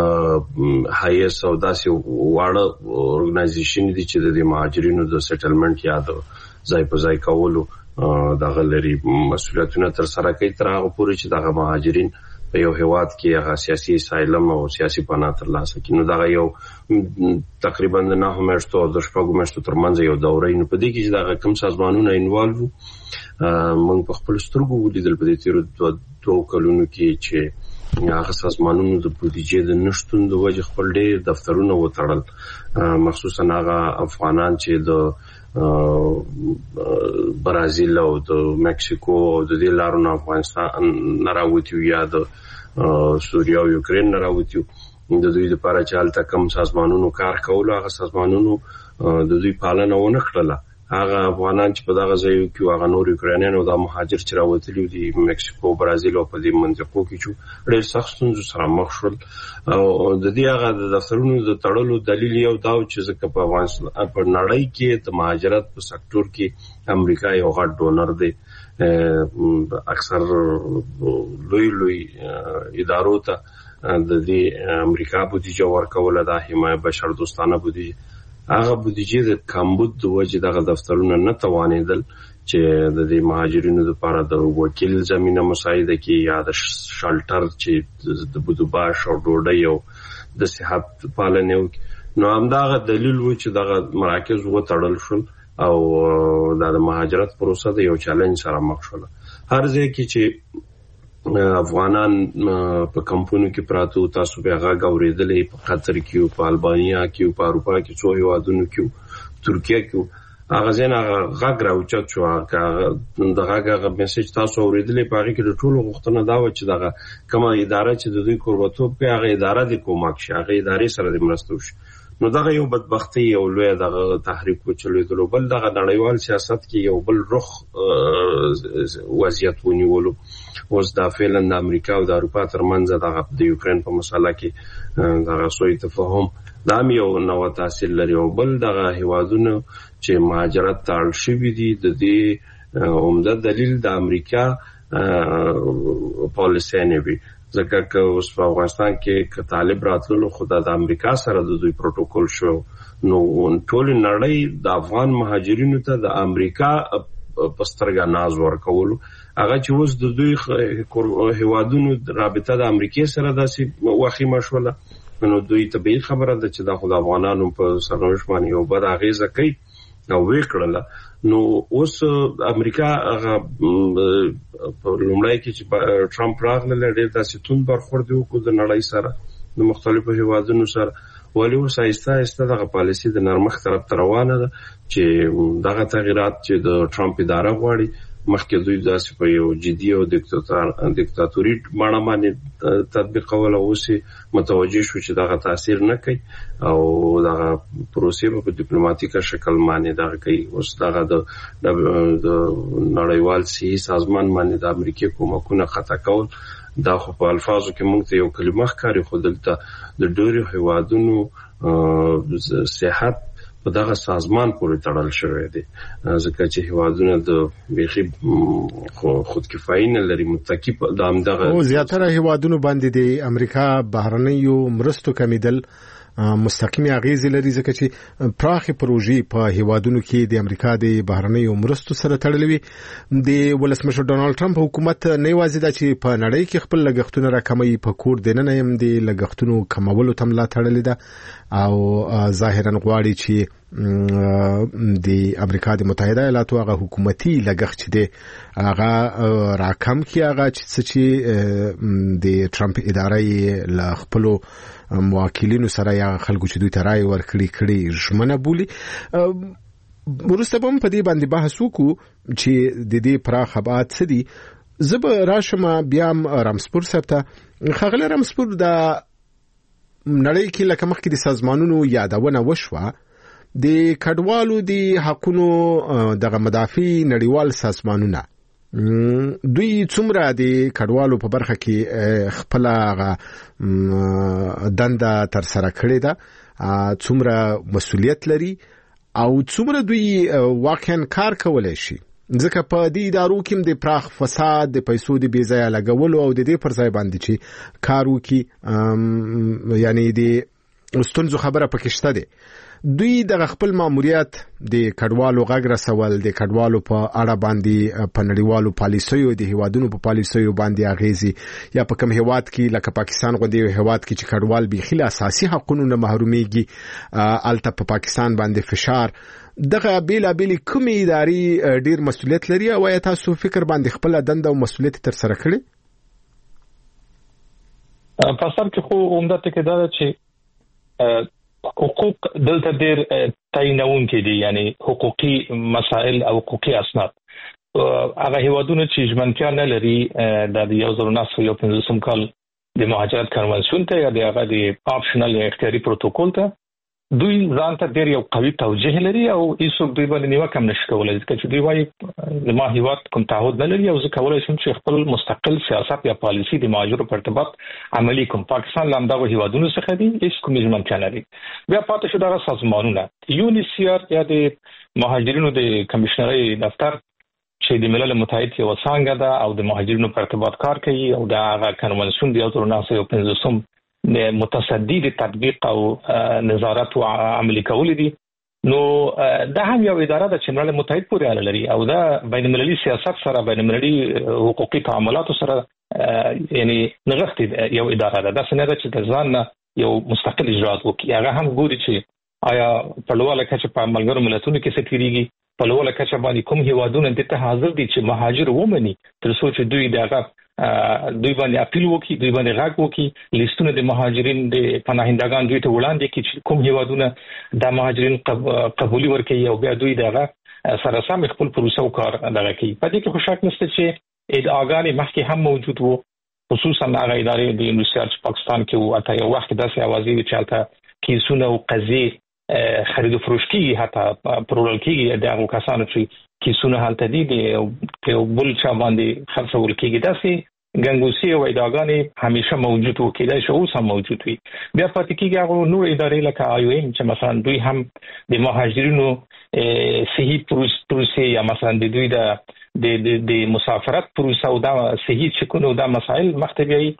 S5: هایس او داسې واړه اورګنایزیشن دي چې د مهاجرینو د سیټلمنټ یا د ځای په ځای کولو دغه لري مسؤلیتونه تر سره کوي تر هغه پورې چې دغه مهاجرین په یو هیواد کې هغه سیاسي اسایلم او سیاسي پناه ترلاسه کړي نو دا یو تقریبا د 9 میاشتو او 10 میاشتو ترمنځ یو دوره نه پدې کې چې دا کوم سازمانونه انوالو موږ په خپل سترګو ولیدل په دې تیر 2 کلونو کې چې هغه سازمانونو د بودیجې د نشټون د وجه خپل ډېر دفترونه وتړل مخصوصا هغه افغانان چې د برازیل او د مکسیکو او د دې لارو نه افغانستان نه راوتی یا د سوریا او یوکرین نه راوتی د دوی لپاره چې حالت کم سازمانونو کار کول هغه سازمانونو د دوی پالنه ونه کړله هغه افغانان چې په دغه ځایو کې هغه نور یوکرینیان او د مهاجر چې راوتلي دي مکسیکو برازیل او په دې منطقو کې چې ډېر سخت ستونزو سره مخ شول او د دې هغه د دفترونو د تړلو دلیل یو دا چې ځکه په افغانستان په نړۍ کې د مهاجرت په سکتور کې امریکا یو غټ ډونر دی اکثر لوی ادارو ته د دې امریکا بودیجه ورکول د حمایت بشر دوستانه بودیجه هغه بودیجه د کمبود د وجه دغه دفترونه نه توانیدل چې د دې مهاجرینو لپاره د وکیل زمينه مساعده کې یا د شلټر چې د بودوباش او ډوډۍ او د صحت پالنې نو همدغه دلیل و چې دغه مراکز وتړل شول او د مهاجرت پروسه د یو چیلنج سره مخ شول هر ځای کې چې افغانان په کمپونو کې پراتو تاسو به هغه غوړېدلې په قطر کې په البانیا کې په اروپا کې څو هیوادونو کې ترکیه کې هغه ځنه غږ راوچت شو هغه دغه میسج تاسو اورېدلې په هغه کې د ټولو غوښتنه دا و چې دغه کومه اداره چې د دوی قربتوب کوي هغه اداره د کومک شي هغه ادارې سره د مرستو شي نو دغه یو بدبختی یو لوی دغه تحریک وچلېدل بل دغه نړیوال سیاست کې یو بل رخ وضعیت ونیولو اوس دا فعلا د امریکا او د اروپا ترمنځ دغه د یوکرين په مسله کې دغه سوی تفاهم دا یو نو تاثیر لري او بل دغه هیوادونو چې مهاجرت تاړ شوی دي د دې عمده دلیل د امریکا پالیسي نه وي ځکه چې اوس په افغانستان کې طالب راتللو خدای د امریکا سره د دوی پروتوکول شو نو ټول نړۍ د افغان مهاجرینو ته د امریکا پسترګا ناز ورکول هغه چې اوس د دوی هیوادونو رابطه د امریکا سره داسې واخی مشوله نو دوی طبيعي خبره ده چې د افغانانو په سرنوشت باندې یو بد اغیزه کوي او وکړل. نو اوس امریکا هغه په لومړی کې چې ټرمپ راغله ډېر داسې تون برخورد وکړ د نړۍ سره د مختلفو هیوادونو سره، ولی اوس آهسته دغه پالیسي د نرمښت طرف ته روانه ده چې دغه تغیرات چې د ټرمپ اداره غواړي مخکې دوی داسې په یو جدي او دیکتاتوري بڼه باندې تطبیقول، اوس متوجه شو چې دغه تاثیر نه کوي او دغه پروسې په ډیپلوماټیک شکل باندې دغه کوي. اوس دغه د نړیوال صحي سازمان باندې د امریکای کومکونه خطا کول دا خو په الفاظو کې موږ ته یو کلمه ښکاري، خو دلته د ډېرو هیوادونو صحت په دغه سازمان پورې تړل شوی دی، ځکه چې هیوادونه د بیخي خودکفایي نه لري، متکی د همدغه
S2: او زیاتره هیوادونو باندې د امریکا بهرنیو مرستو کمیدل مستقیمي اغیزې لري، ځکه چې پراخه پروژې په هیوادونو کې د امریکا د بهرنیو مرستو سره تړلې وي. د ولسمشر ډونالد ټرمپ حکومت نه یوازې دا چې په نړۍ کې خپل لګښتونه راکموي، په کور دننه هم د لګښتونو کمولو ته ملا تړلې ده او ظاهرا غواړي چې د امریکا د متحده ایالاتو هغه حکومتي لګښت دی هغه راکم کړي، هغه چې د ټرمپ ادارې ل خپل موکلینو سره یا خلکو چې دوی ته رائے ورکړي ژمنه بولي. ورسته هم په دې باندې بحث وکړو چې د دې پراخ ابعاد څه دي. زه به راشم بیا رامسپور سره. خغله رامسپور د نړۍ کې لکه مخکې د سازمانونو یادونه وشوه، د کډوالو د حقونو دغه مدافع نړیوال سازمانونه دوی څومره د کډوالو په برخه کې خپل دنده تر سره کړې ده، څومره مسؤلیت لري او څومره دوی واقعا کار کولای شي، ځکه په دې ادارو کې د پراخ فساد، د پیسو د بې ځایه لګولو او د دې پر ځای باندې چې کار وکړي، یعنی د ستونزو خبره پکې شته ده. دوی د خپل ماموریت د کډوالو غږ رسول، د کډوالو په اړه باندې په نړیوالو پالیسیو د هیوادونو په پالیسیو باندې اغیزي، یا په کوم هیواد کې لکه پاکستان غوندي هیواد کې چې کډوال به خله اساسي حقوقو نه محروميږي، الته په پاکستان باندې فشار دغه بیل کومې ادارې ډیر مسؤلیت لري او یا تاسو فکر باندې خپل دنده او مسؤلیت تر سره کړی؟
S6: په اصل کې خو عمده ټکی دا چې حقوق دلته ډېر تعینونکي دي، یعنی حقوقي مسائل او حقوقي اسناد. هغه هیوادونه چې ژمنتیا نه لري د 1950 کال د مهاجرت کنوانسیون ته یا د هغه د آپشنل اختیاري پروتوکول ته دوی ځان ته ډېر یو قوي توجه لري او هیڅوک دوی باندې نیوکه نشي کولای، ځکه چې دوی وايي ما هیواد کوم تعهد نه لري او زه کولای شم چې خپل مستقل سیاست یا پالیسی د مهاجرو په ارتباط عملی کوم. پاکستان لامدغه هیوادونو څخه دي، هیڅ کوم ژمنتیا نه لري. بیا پاتې شو دغه سازمانونه UNHCR یا د مهاجرینو د کمشنرۍ دفتر چې د ملل متحد یو څنګه ده او د مهاجرینو په ارتباط کار کوي او دا هغه کنوانسیون د 1950 متصدی د تطبیق او نظارت او عملي کول دي. نو دا هم یو اداره ده چې ملل متحد پورې اړه لري او دا بین المللي سیاست سره، بین المللي حقوقي تعاملات سره یعنی نغښتې یو اداره ده. دا څنګه ده چې د ځان یو مستقل اجرات وکړي. هغه هم ګوري چې آیا په لوړه کچه په ملګرو ملتونو کې څه کیږي، په لوړه کچه باندې کوم هیوادونه د ته حاضر دي چې مهاجر ومني تر څو چې دوی دغه دوی باندې اپیل وکړي، دوی باندې غږ وکړي، لیستونه د مهاجرین د پناهندگان دوی ته وړاندې کړي چې کوم هیوادونه د مهاجرین قبولي ورکړي او بیا دوی دغه سره سم خپل پروسه او کار دغه کوي. په دې کې خو شک نشته چې ادعاګانې مخکې هم موجود وو، خصوصا هغه ادارې د UNHCR پاکستان کې وو، اته یو وخت داسې اوازې وي چې البته کیسونه او قضیې خرید و فروش کیږي، حتی پرورل کیږي د هغو کسانو چې کیسونه هلته دي د بل چا باندې خرڅول کیږي. داسې ګنګوسي او ادعاګانې همیشه موجود وو، کېدای شي اوس هم موجود وي. بیا پاتې کیږي هغه نور ادارې لکه IOM چې مثلا دوی هم د مهاجرینو صحیح پروسې یا مثلا د دوی د مسافرت پروسه او دا صحیح چکونو دا مسائل مختبیایي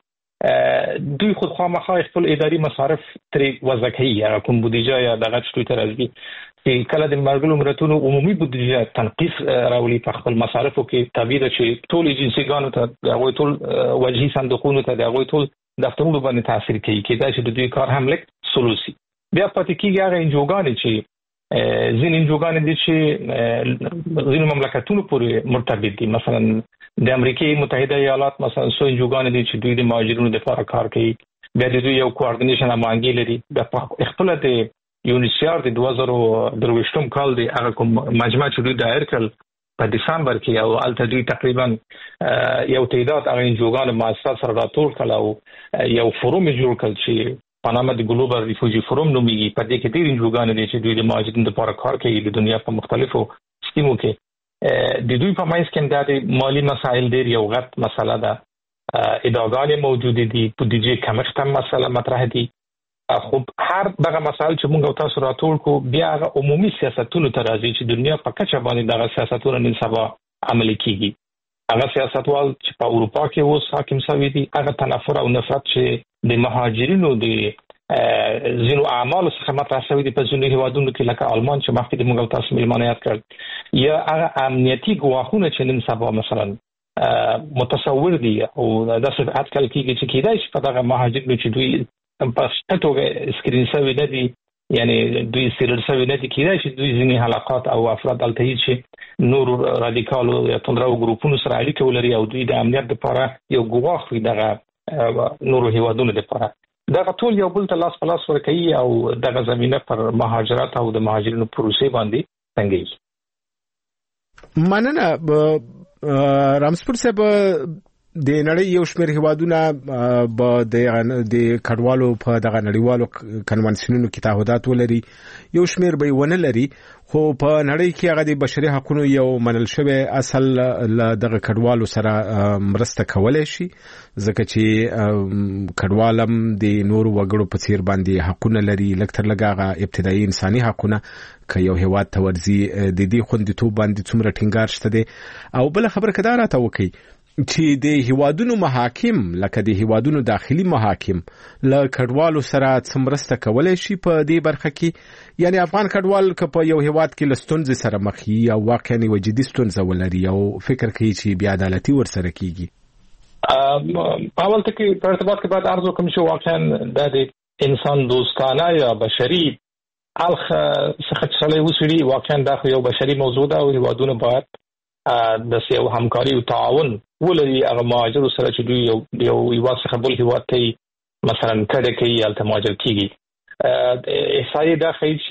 S6: دوی خود خامخا خپل اداري مصارف ترې وضع کوي، یا کوم بودیجه یا دغه څه تر ازبي چې کله د ملګرو ملتونو عمومي بودیجه تنقیص راولي په خپل مصارفو کې تابع ده چې ټول ایجنسیګانو ته دغه ټول وجهي صندوقونو ته دغه ټول دفترونو باندې تاثیر کوي، کېدای شي د دوی کار هم لیک سلوسي. بیا پاتې کیږي هغه انجوګانې چې ځینې انجوګانې دي چې ځینې مملکتونو پورې مرتبط دي. مثلا د امریکای متحده ایالات مثلا څو انجوګانې دي چې دوی د مهاجرینو لپاره کار کوي. بیا د دوی یو کوارډینیشن امانګي لري. د خپل د یونیسیار د 2023 کال دی هغه کوم مجمع چې دوی دایر کړل په دسمبر کې او الته دوی تقریبا یو تعداد هغه انجوګان مؤسسات سره راټول کړل او یو فورم جوړ کړل چې په نامه د ګلوبل ریفوجی فورم نومېږي. په دې کې ډېر انجوګان دي چې دوی د مهاجرینو لپاره کار کوي د دنیا په مختلفو سیمو کې. د دوی په منځ کې د مالی مسایل ډېر یو غټ مسله ده. ادعاګانې موجود دي، بودیجې کمښت هم مسله مطرح دي. خو هر دغه مسایل چې موږ تاسو راټول کو بیا هغه عمومي سیاستونو ته راځي چې دنیا په کچه باندې دغه سیاستونه نن سبا عملي کیږي. هغه سیاستوال چې په اروپا کې اوس حاکم شوي دي هغه تنفر او نفرت چې د مهاجرینو د ځینو اعمالو څخه مطرح شوي دي په ځینو هیوادونو کې لکه آلمان چې مخکې موږ تاسو ملمانه یاد کړل، یا هغه امنیتي ګواښونه چې نن سبا مثلا متصور دي او داسې اټکل کیږي چې کیدای شي په دغه مهاجرینو چې دوی په توګه سکرین شوي نه دي، یعنی دوی سیرل شوي نه دي، کیدای شي دوی ځینې حلقات او افراد الته چې نور رادیکالو یا توندرو ګروپونو سره اړیکه ولري او دوی د امنیت لپاره یو ګواښ وي دغه نور هیوادونو لپاره. دغه ټول یو بل ته لاس په لاس ورکوي او دغه زمينه پر مهاجرت او د مهاجرینو پروسې باندې تنګي.
S2: مننه رامسپور صاحب. د نړۍ یو شمېر هیوادونه به د کډوالو په دغه نړیوالو کنوانسیونونو کې تعهدات ولري، یو شمېر به ونه لري، خو په نړۍ کې هغه د بشري حقوقو یو منل شوی اصل له دغه کډوالو سره مرسته کولای شي، ځکه چې کډوالم د نورو وګړو په څیر باندې حقوقونه لري، لکتر لګاغه ابتدایي انساني حقوقونه که یو هیواد ته ورځي د دې خوندیتوب باندې څومره ټینګار شته دي. او بل خبره کدا راته وکي چې د هیوادونو محاکم لکه د هیوادونو داخلي محاکم له کډوالو سره څمرسته کولای شي په دې برخه کې، یعنی افغان کډوال که په یو هیواد کې لستونځ سره مخ وي او واقعا وجدي ستونزه ولري او فکر کوي چې بیا عدالتي ورسره کیږي.
S6: اول ته کې په ارتباط کې بعد عرض وکم چې واقعا د انسان دوستانه یا بشري الخ څخه چې وسړي واقعا دا یو بشري موضوع ده او هیوادونه باید د یو همکاري او تعاون ولري هغه مهاجرو سره چې دوی یو هیواد څخه بل هیواد ته مثلا کډه کوي یا مهاجر کیږي. احصایې دا ښیي چې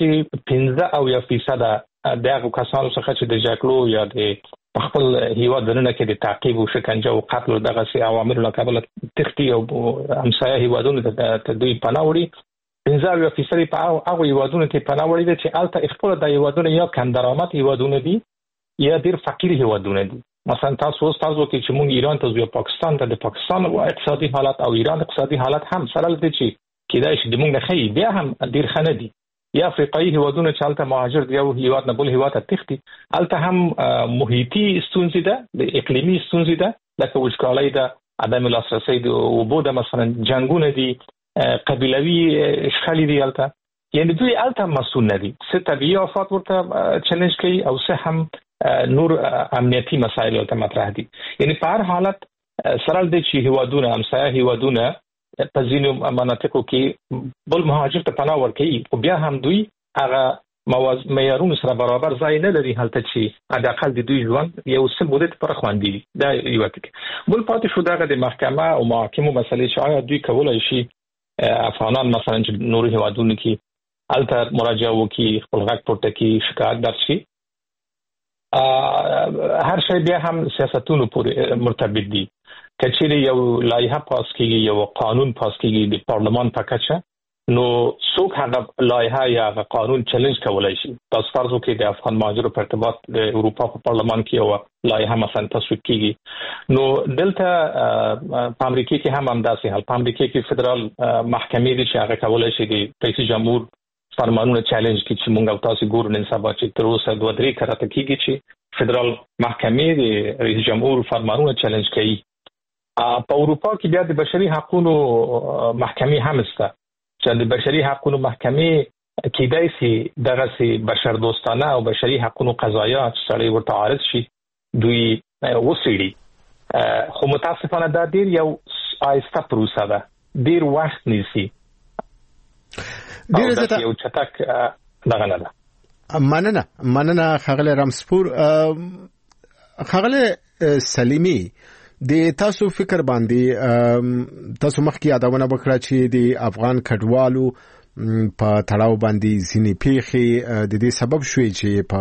S6: 15% دغه کسانو څخه چې د جګړو یا د خپل هیواد دننه کې د تعقیب او شکنجه او قتل او دغه سي عوامل له کابل تختی او همسایه هیوادونو ته دوی پناه وړي. 15% په هغه هیوادونو ته پناه وړي چې الته خپل د هیوادونو یا کندرامت هیوادونه دي یا ډیر فقیر هیوادونه دي. مثلا تاسو کې چې موږ ایران ته یا پاکستان ته د پاکستان اقتصادي حالت او ایران اقتصادي حالت هم سره لدی چې کیدای شي د موږ نه خي بیا هم ډیر خنه دي. یا افریقایي هیوادونه چې الته مهاجر دی او هیواد نه بل هیواد ته تختی الته هم محیطي ستونزې ده، د اقلیمي ستونزې ده، لکه وچکالۍ ده، عدم لاسرسي د اوبو ده، مثلا جنگونه دي، قبیلوي اشغال دي الته، یعنی دوی الته مسؤل نه دي. څه طبيعي آفات ورته چیلنج کوي او څه هم نور امنیتي مسایل ته مطرح دي. یعنی په هر حالت سره د چې هیوادونه همسایه هیوادونه په ځینو مناطقو کې بل مهاجر ته پناه ورکوي او بیا هم دوی هغه معیارونو سره برابر ځای نه لري هلته چې حداقل د دوی ژوند یو څه مدت پر خواندي. دا یو ټکی. بل پاتې شو دغه د محکمه او محاکمو مسلې چې آیا دوی کولای شي افغانان مثلا چې نور هیوادونو کې هلته مراجعه وکړي، خپل غږ پورته کړي، شکایت درج کړي. هر شی بیا هم سیاستونو پورې مرتبط دي. کچېرې یو لایحه پاس کیږي، یو قانون پاس کیږي د پارلمان په کچه، نو څوک هغه لایحه یا هغه قانون چیلنج کولای شي. تاسو فرض وکړئ د افغان مهاجرو په ارتباط د اروپا په پارلمان کې یو لایحه مثلا تصویب کیږي، نو دلته په امریکا کې هم همداسې حال. په امریکا کې فدرال محکمې دي چې هغه کولای شي د رئیس جمهور فرمانونه چیلنج کړي چې مونږ او تاسو ګورو نن سبا چې تر اوسه 2-3 کراته کیږي چې فدرال محکمې د رئیس جمهور فرمانونه چیلنج کوي. په اروپا کې بیا د بشري حقوقو محکمې هم شته چې د بشري حقوقو محکمې کېدای شي دغه سي بشر دوستانه او بشري حقوقو قضایا سره ورته عارض شي دوی وسیړي. خو متاسفانه دا ډیر یو آیسته پروسه ده، ډیر وخت نیسي، ډیر زړه یو چټک دغه نه ده.
S2: مننه خغله رامسپور خغله سلیمی د تاسو فکر باندې تاسو مخکې یادونه وکړه چې د افغان کډوالو په تړاو باندې ځینې پیښې د دې سبب شوې چې په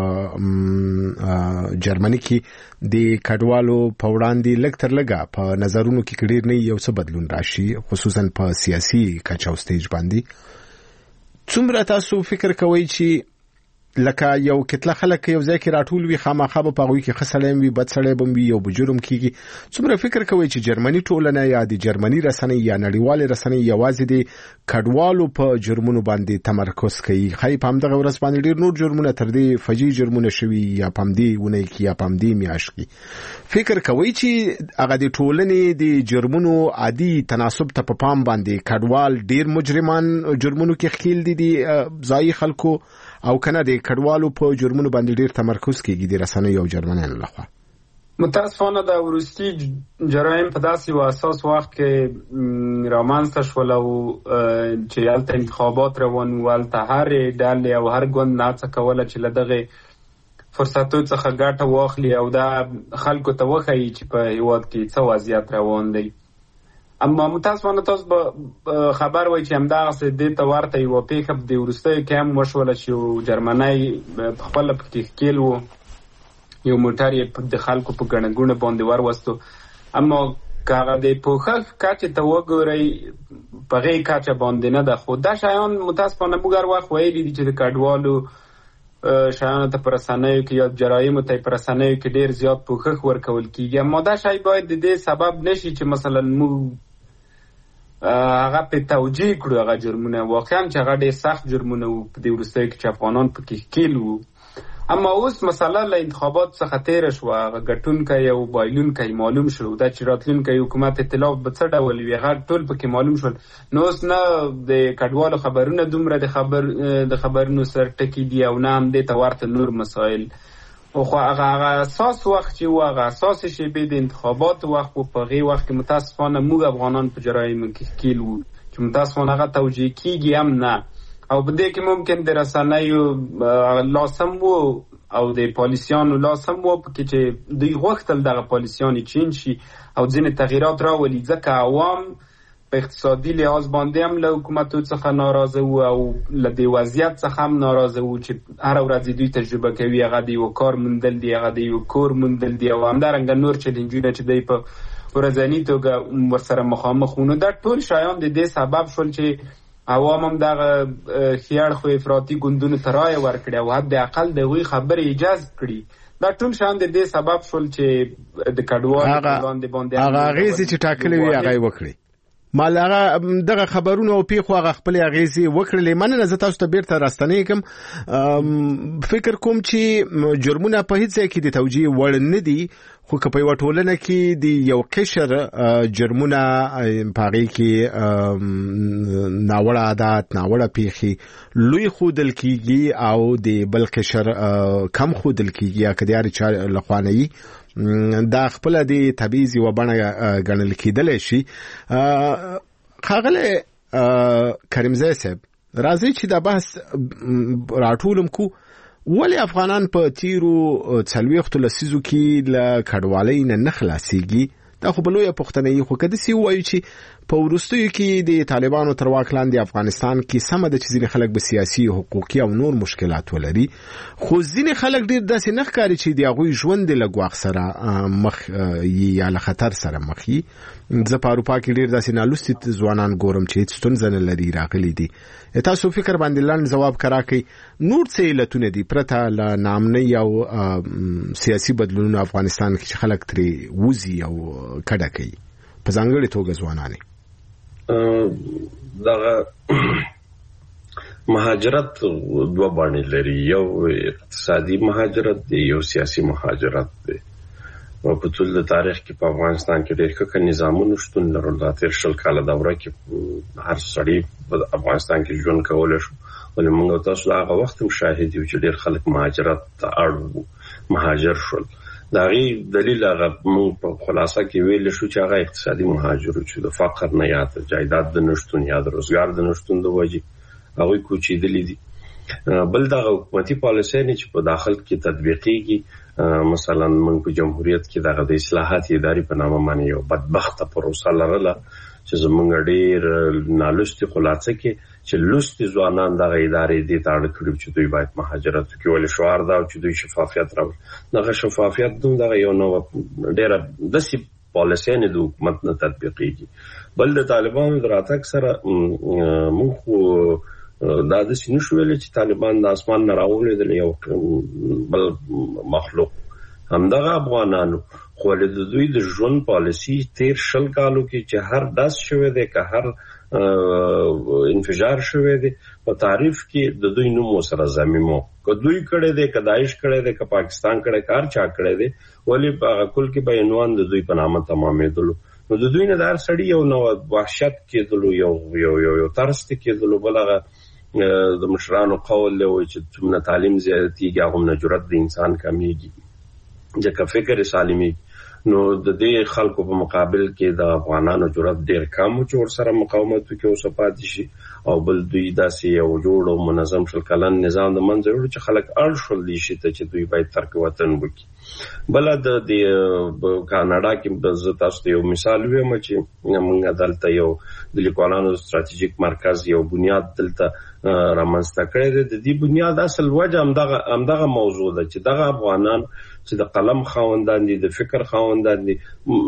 S2: جرمني کې د کډوالو په وړاندې لږ تر لږه په نظرونو کې ډېر نه یو څه بدلون راشي خصوصا په سیاسي کچه او سټیج باندې څومره تاسو فکر کوئ چې لکه یو کتله خلک یو ځای کې راټول وي خامخا په هغوی کې خسلېم وي بد سړی بم وي یو بجرم کیږي څومره فکر کوي چې جرمني ټولنه یا د جرمني رسنۍ یا نړیوال رسنۍ یوازې د کډوالو په جرمونو باندې تمرکز کوي خای په همدغه ورځ باندې ډیر نور جرمونه تر دې فجی جرمونه شوي یا پمدي ونه کې یا پمدي میاش کې فکر کوي چې هغه د ټولنې د جرمونو عادي تناسب ته په پام باندې کډوال ډیر مجرمان جرمونو کې خېل دي ځای خلکو او کنه د کډوالو په جرمونو باندې ډیر تمرکز کیږي د رسنۍ او جرمنیانو لخوا
S3: متاسفانه د ورستي جرایم په داسې اساس وخت کې رامنځته شول او چې هلته انتخابات روان ول ته هر ډلې او هر ګوند هڅه کوله چې له دغه فرصتو څخه ګټه واخلي او دا خلکو ته وښایي چې په هیواد کې څه وضعیت روان دی اما متاسفانه تاسو به خبر وای چې همدغه دې ته ورته یو پیښه د ورستۍ کې هم وشول چې جرمنی خپل پکې کېل وو یو موټر یې د خلکو په ګڼګونه باندې وروستو اما کاغه د پوخخ کاچه ته وګورئ په غي کاچه باندې نه ده خو دا شایان متاسفانه موږ وخت ویلي دي چې د کډوالو شایان ته پرسنۍ کې یا جرایم ته پرسنۍ کې ډیر زیات پوخخ ورکول کیږي اما دا شای باید د دې سبب نشي چې مثلا موږ هغه په توجیه کړو هغه جرمونه واقعا چې هغه ډیر سخت جرمونه وو په دې ورستۍ کې چې افغانان پکې کېلو اما اوس مسله له انتخابات څخه تیر شو هغه ګټونکي او بایلونکي معلوم شو دا چې راتلونکي حکومت ائتلاف به څه ډول وي هغه ټول پکې معلوم شول نو اوس نه د کډوالو خبرونه دومره د خبرونو سر ټکی دی او نه هم د تورته نور مسائل او خو هغه اساس وخت چې هغه اساس شی به د انتخابات وخت په غي وخت کې متاسفانه موږ افغانان په جرایم کې کېلو چې متاسفانه هغه توجیه کیږي هم نه او په دې کې ممکن د رسنیو لازم وو او د پالیسیانو لازم وو چې دوی غوښتل دغه پالیسیان چین شي او ځینې تغییرات راولي ځکه عوام په اقتصادي لحاظ باندې هم له حکومتو څخه ناراضه وو او له دې وضعیت څخه هم ناراضه وو چې هر ورځ دوی تجربه کوي هغه د یو کار موندل دي هغه د یو کور موندل دي او همدارنګه نور چیلنجونه چې دوی په ورځني توګه ورسره مخامخ ونه دا ټول شایان د دې سبب شول چې عوام هم دغه خیاړ خو افراطي ګوندونو ته رایه ورکړي او حد اقل د هغوی خبرې اجازه کړي دا ټول شیان د دې سبب شول چې د کډوالو وړاندې باندې
S2: هغه اغېزې چې ټاکلې وي هغه یې وکړي مال هغه دغه خبرونه او پیښو هغه خپل اغېزې وکړلې مننه زه تاسو ته بیرته راستنې کوم فکر کوم چې جرمونه په هیڅ ځای کې د توجیه وړ نه دي خو که په یو ټولنه کې د یو قشر جرمونه پاغي کې ناوړه عادت ناوړه پیښې لوی خودل کیږي او د بل قشر کم خودل کیږي یا کډیاري چا لخواني دا خپل د تبعیض و بڼه ګڼل کېدل شي خاغله کریمزی صاحب راځي چې دا بحث راټولم کو ولی افغانان په تیرو څلويختو لسیزو کې ل کډوالۍ نه خلاصيږي دا خو بلوي پښتنې خو کده سی وایي چې په ورستیو کې د طالبانو تر واک لاندې افغانستان کې سم د چیزې خلک به سیاسي حقوقي او نور مشکلات ولري خو ځینې خلک ډیر داسې نه ښکاري چې د هغوی ژوند د لګواخ سره مخ یا له خطر سره مخ وي زه په اروپا کې ډیر داسې نالوستي ځوانان ګورم چې هیڅ ستونزه نه لري راغلي دي تاسو فکر باندې لاندې جواب کراکي نور څه علتونه دي پرته له نامنۍ او سیاسي بدلونونو افغانستان کې خلک ترې وزي او کډه کوي په ځانګړي توګه ځوانان
S5: دغه مهاجرت دوه باندې لري یو اقتصادي مهاجرت دی یو سیاسي مهاجرت دی او په ټول تاریخ کې په افغانستان کې ډېر ښه نظامونه شتون لرل د تیر شل کاله دوره کې هر سړی په افغانستان کې ژوند کولای شو ولې موږ تاسو هغه وخت مشاهده یو چې ډېر خلک مهاجرت ته اړ مهاجر شول دا غي دلیل هغه موږ په خلاصه کې ویل شو چې هغه اقتصادي مهاجر چې د فقر نه یا د جایداد د نشټون یا د روزګار د نشټون د وجې هغه کوچېدلې دي بل د حکومتي پالیسۍ نه چې په داخل کې تطبیقيږي مثلا موږ په جمهوریت کې دغه د اصلاحات اداري په نامه باندې یو بدبخته پروسه لرله چې زمونږ ډېر نالوستي خلاصه کې چې لوستي ځوانان دغه ادارې دې ته اړ کړي چې دوی باید مهاجرت وکړي ولې شعار دا چې دوی شفافیت راوړي دغه شفافیت دغه یو نو ډېره داسې پالیسۍ نه د حکومت نه تطبیقېږي بل د طالبانو د راتګ سره موږ دا داسې نشو ویلی چې طالبان د اسمان نه راولېدل یو بل مخلوق همدغه افغانانو خو د دوی د ژوند پالیسي تیر 20 کالو کې چې هر داس شوی دی که هر انفجار شوی دی په تعریف کې د دوی نوم سره ضمیمو که دوی کړی دی که داعش کړی دی که پاکستان کړی کار چا کړی دی ولې په کل کې به عنوان د دوی په نامه تمامېدلو نو د دوی نه د هر سړي یو نو وحشت کېدلو یو ترس کېدلو بل هغه د مشرانو قول دی چې څومره تعلیم زیاتېږي هغومره جرأت د انسان کمیږي ځکه فکر سالمي نو د دې خلکو په مقابل کې د افغانانو جرأت ډېر کم چې ورسره مقاومت وکړي او پاتې شي او بل دوی داسې یو جوړ او منظم شل کلن نظام د منځه وړي چې خلک اړ شول دي چې دوی باید ترک وطن وکړي بل د کاناډا کې زه تاسو ته یو مثال وایم چې موږ دلته یو د لیکوالانو ستراتیژیک مرکز یو بنیاد دلته رامنځته کړی دی د دې بنیاد اصل وجه همدغه موضوع ده چې دغه افغانان چې د قلم خاوندان دي د فکر خاوندان دي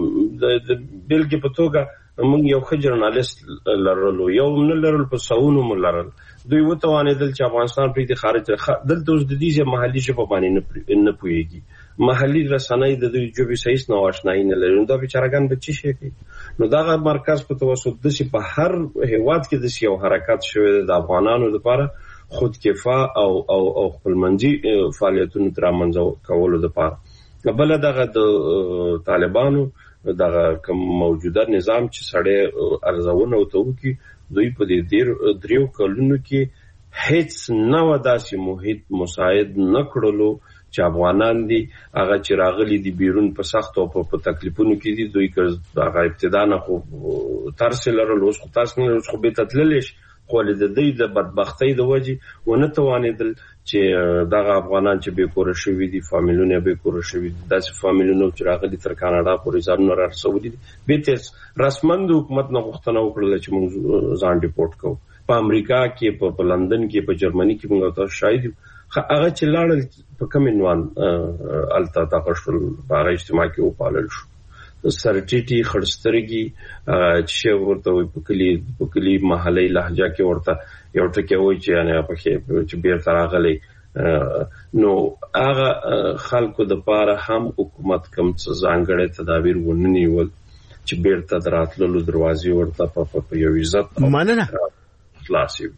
S5: د بلګې په توګه موږ یو ښه جرنالیست لرلو یو نه لرل په ساونو مو لرل دوی وتوانېدل چې افغانستان پرې خارج دلته اوس د دې محلي ژبه باندې نه پوهېږي محلي رسنۍ د دوی ژبې صحیح نه آشنایي نه لري نو دا بیچارهګان به څه شي کوي نو دغه مرکز په توسط داسې په هر هېواد کې داسې یو حرکت شوی دی د افغانانو لپاره خودکفا او خپلمنځي فعالیتونو تر منځ کولو لپاره بل دغه د طالبانو دغه کوم موجوده نظام چې سړی ارزونه وکړي دوی په دې دریو کلونو کې هیڅ نو داسې محیط مساعد نه کړلو چې افغانان دي هغه چې راغلي دي بیرون په سخت او په تکلیفونو کې دي دوی هغه ابتدا نه خو ترس لرل اوس خو تاسو نه اوس خو به تتللیش خو د دې د بدبختۍ د وجې ونه توانېدل چې دغه افغانان چې بې کوره شوي دي فامیلونه بې کوره شوي دي داسې فامیلونه چې راغلي تر کاناډا پورې ځانونه رارسولي دي بېرته رسما د حکومت نه غوښتنه وکړله چې موږ ځان ډیپورټ کوو په امریکا کې په لندن کې په جرمني کې موږ تاسو شاهد یو هغه چې لاړل په کوم عنوان هلته دغه شول په هغه اجتماع کې وپالل شو سرټیټي خړسترګي چې ورته وي په کلی محلي لهجه کې ورته یو ټکی وي چې یعنی په کې چې بیرته راغلی نو هغه خلکو د پاره هم حکومت کوم څه ځانګړی تدابیر ونه نیول چې بیرته دراتللو دروازې ورته په یو عزت
S2: مننه
S5: خلاصي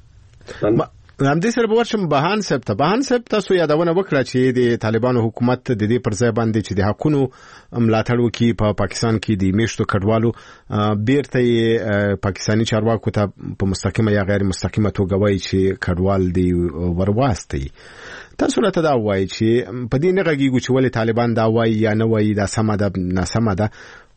S2: همدې سره به ورشم بهان صاحب تاسو یادونه وکړه چې د طالبانو حکومت د دې پر ځای باندې چې د حقونو ملاتړ وکړي په پاکستان کې د میشتو کډوالو بیرته پاکستاني چارواکو ته په مستقیمه یا غیر مستقیمه توګه وایي چې کډوال دی ورواستي تاسو راته دا وایي چې په دې نه غږیږي چې ولې طالبان دا وایي یا نه وایي دا سمه ده ناسمه ده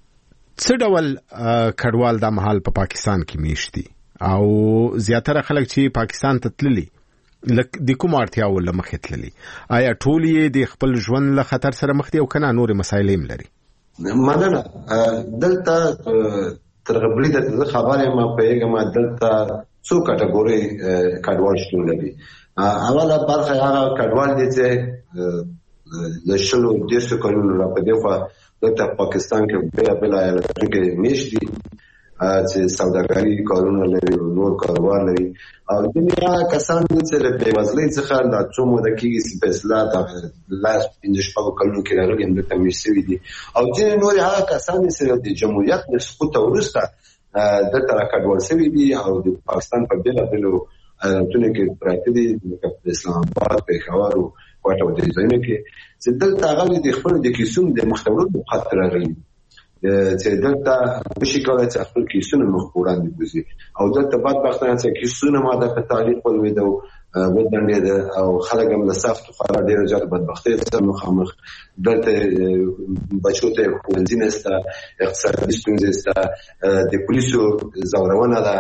S2: څه ډول کډوال دا مهال په پاکستان کې میشتي او زیاتره خلک چې پاکستان ته تللي د کوم اړتیاو له مخې تللي آیا ټول یې د خپل ژوند له خطر سره مخ دي او کنه نور مسایل هم لري
S4: مننه دلته ترغبلی د خبرې ما پیغام دلته څو کټګوري کډوال شتون لري اوله برخه هغه کډوال دي چې د شلو دیشو کلونو را په دغه دلته پاکستان کې بل ایالتونو کې میشتي چې سوداګري کارونه لري نور کاروبار لري او دنیا کسان چې له بېوزلۍ څخه د څو موده کېږي په اصلاح د لاس 15 کلونو کې راغلي هم دلته میشت شوي دي او ځینې نور هغه کسان چې د جمهوریت نه سقوط وروسته دلته راکډوال شوي دي او د پاکستان په بېلابېلو ایالتونو کې پراته دي لکه اسلام آباد پېښور او کوټه او دې ځایونو کې چې دلته هغه د خپلو د کیسونو د مختورو په خاطر راغلي چې دلته بشي کولای چې خپل کیسونه مخ وړاندې بوزي او دلته بدبختانه چې کیسونه ما د تعلیق ولويدو ودانډې او خلک هم له سخت خورا ډېر زیات بدبختۍ سره مخامخ دلته بچو ته ښوونځي نشته اقتصادي ستونزې شته د پولیسو زورونه ده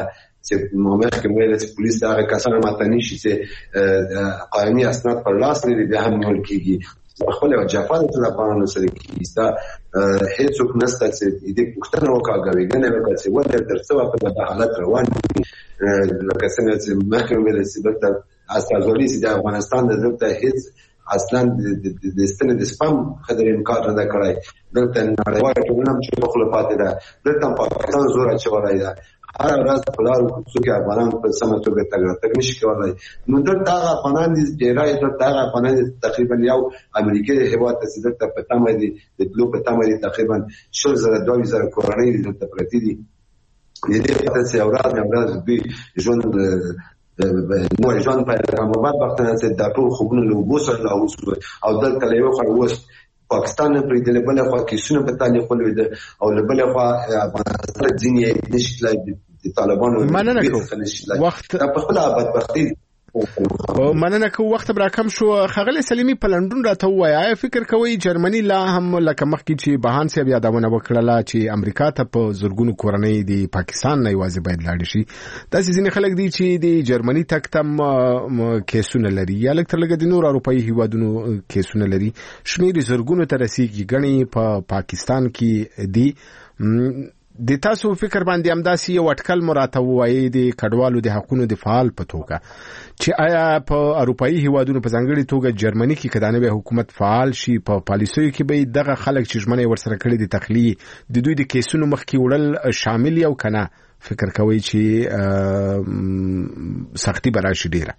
S4: چې موږ کې ویل چې پولیس دا کسان ماتنی شي چې قانوني اسناد پر لاس لري به هم نیول کیږي خپل جاپان ته د قانون سره کیږي دا هیڅوک نسته چې دې پښتنه وکاږي ګنه وکړي چې ولې درڅو په حالت روان لکه څنګه چې محکمه ویل چې دلته استازولي چې د افغانستان د دلته هیڅ اصلا د ستنې د سپم خبرې انکار نه کړای دلته نړیواله ټولنه چې په خپل پاتې ده دلته پاکستان زور اچولای ده هر ورځ په لارو کوڅو کې افغانان په سمه توګه تګ نشي کولای نو دلته هغه افغانان دي ډیرای دلته هغه افغانان تقریبا یو امریکای هیواد ته دلته په تمه دي د تلو په تمه دي تقریبا 2000 کورنۍ دلته پرتی دي دې ته چې اوراد دوی ژوند نو ژوند په رقمبات وختونه چې د ټول خوبونه له وبوسه لا او دلته له یو خروس پاکستان په دې له بل خوا کې شنو په تانه خپل وید او له بل خوا افغانستان ځینې نشي د طالبانو
S2: مننه وخت
S4: په خپل بدبختی
S2: مننه کو وخت برا کم شو خغل سلیمی په لندن راته وایي فکر کوي جرمني لا هم لکه مخکې چې بهان سي بیا داونه وکړه چې امریکا ته په زورګونو کورنۍ دی پاکستان نه یوازې باید لاړ شي دا ځینې خلک دي چې د جرمني تک تم کیسونه لري یا لکه لګ د نور اروپאי هیوادونو کیسونه لري شمیر زورګونو ته رسیدي غني په پاکستان کې دی د تاسو فکر باندې امداسي یو اټکل مراته وایي د کډوالو د حقوقو د فعال پتوګه چې آیا په اروپאי هیوادونو په ځانګړي توګه جرمني کې کدانه به حکومت فعال شي په پالیسیو کې به دغه خلک چې ژمنه ورسره کړی د تخلیه د دوی د کیسونو مخکې وړل شامل یو کنه فکر کوي چې سختي براشي ډیره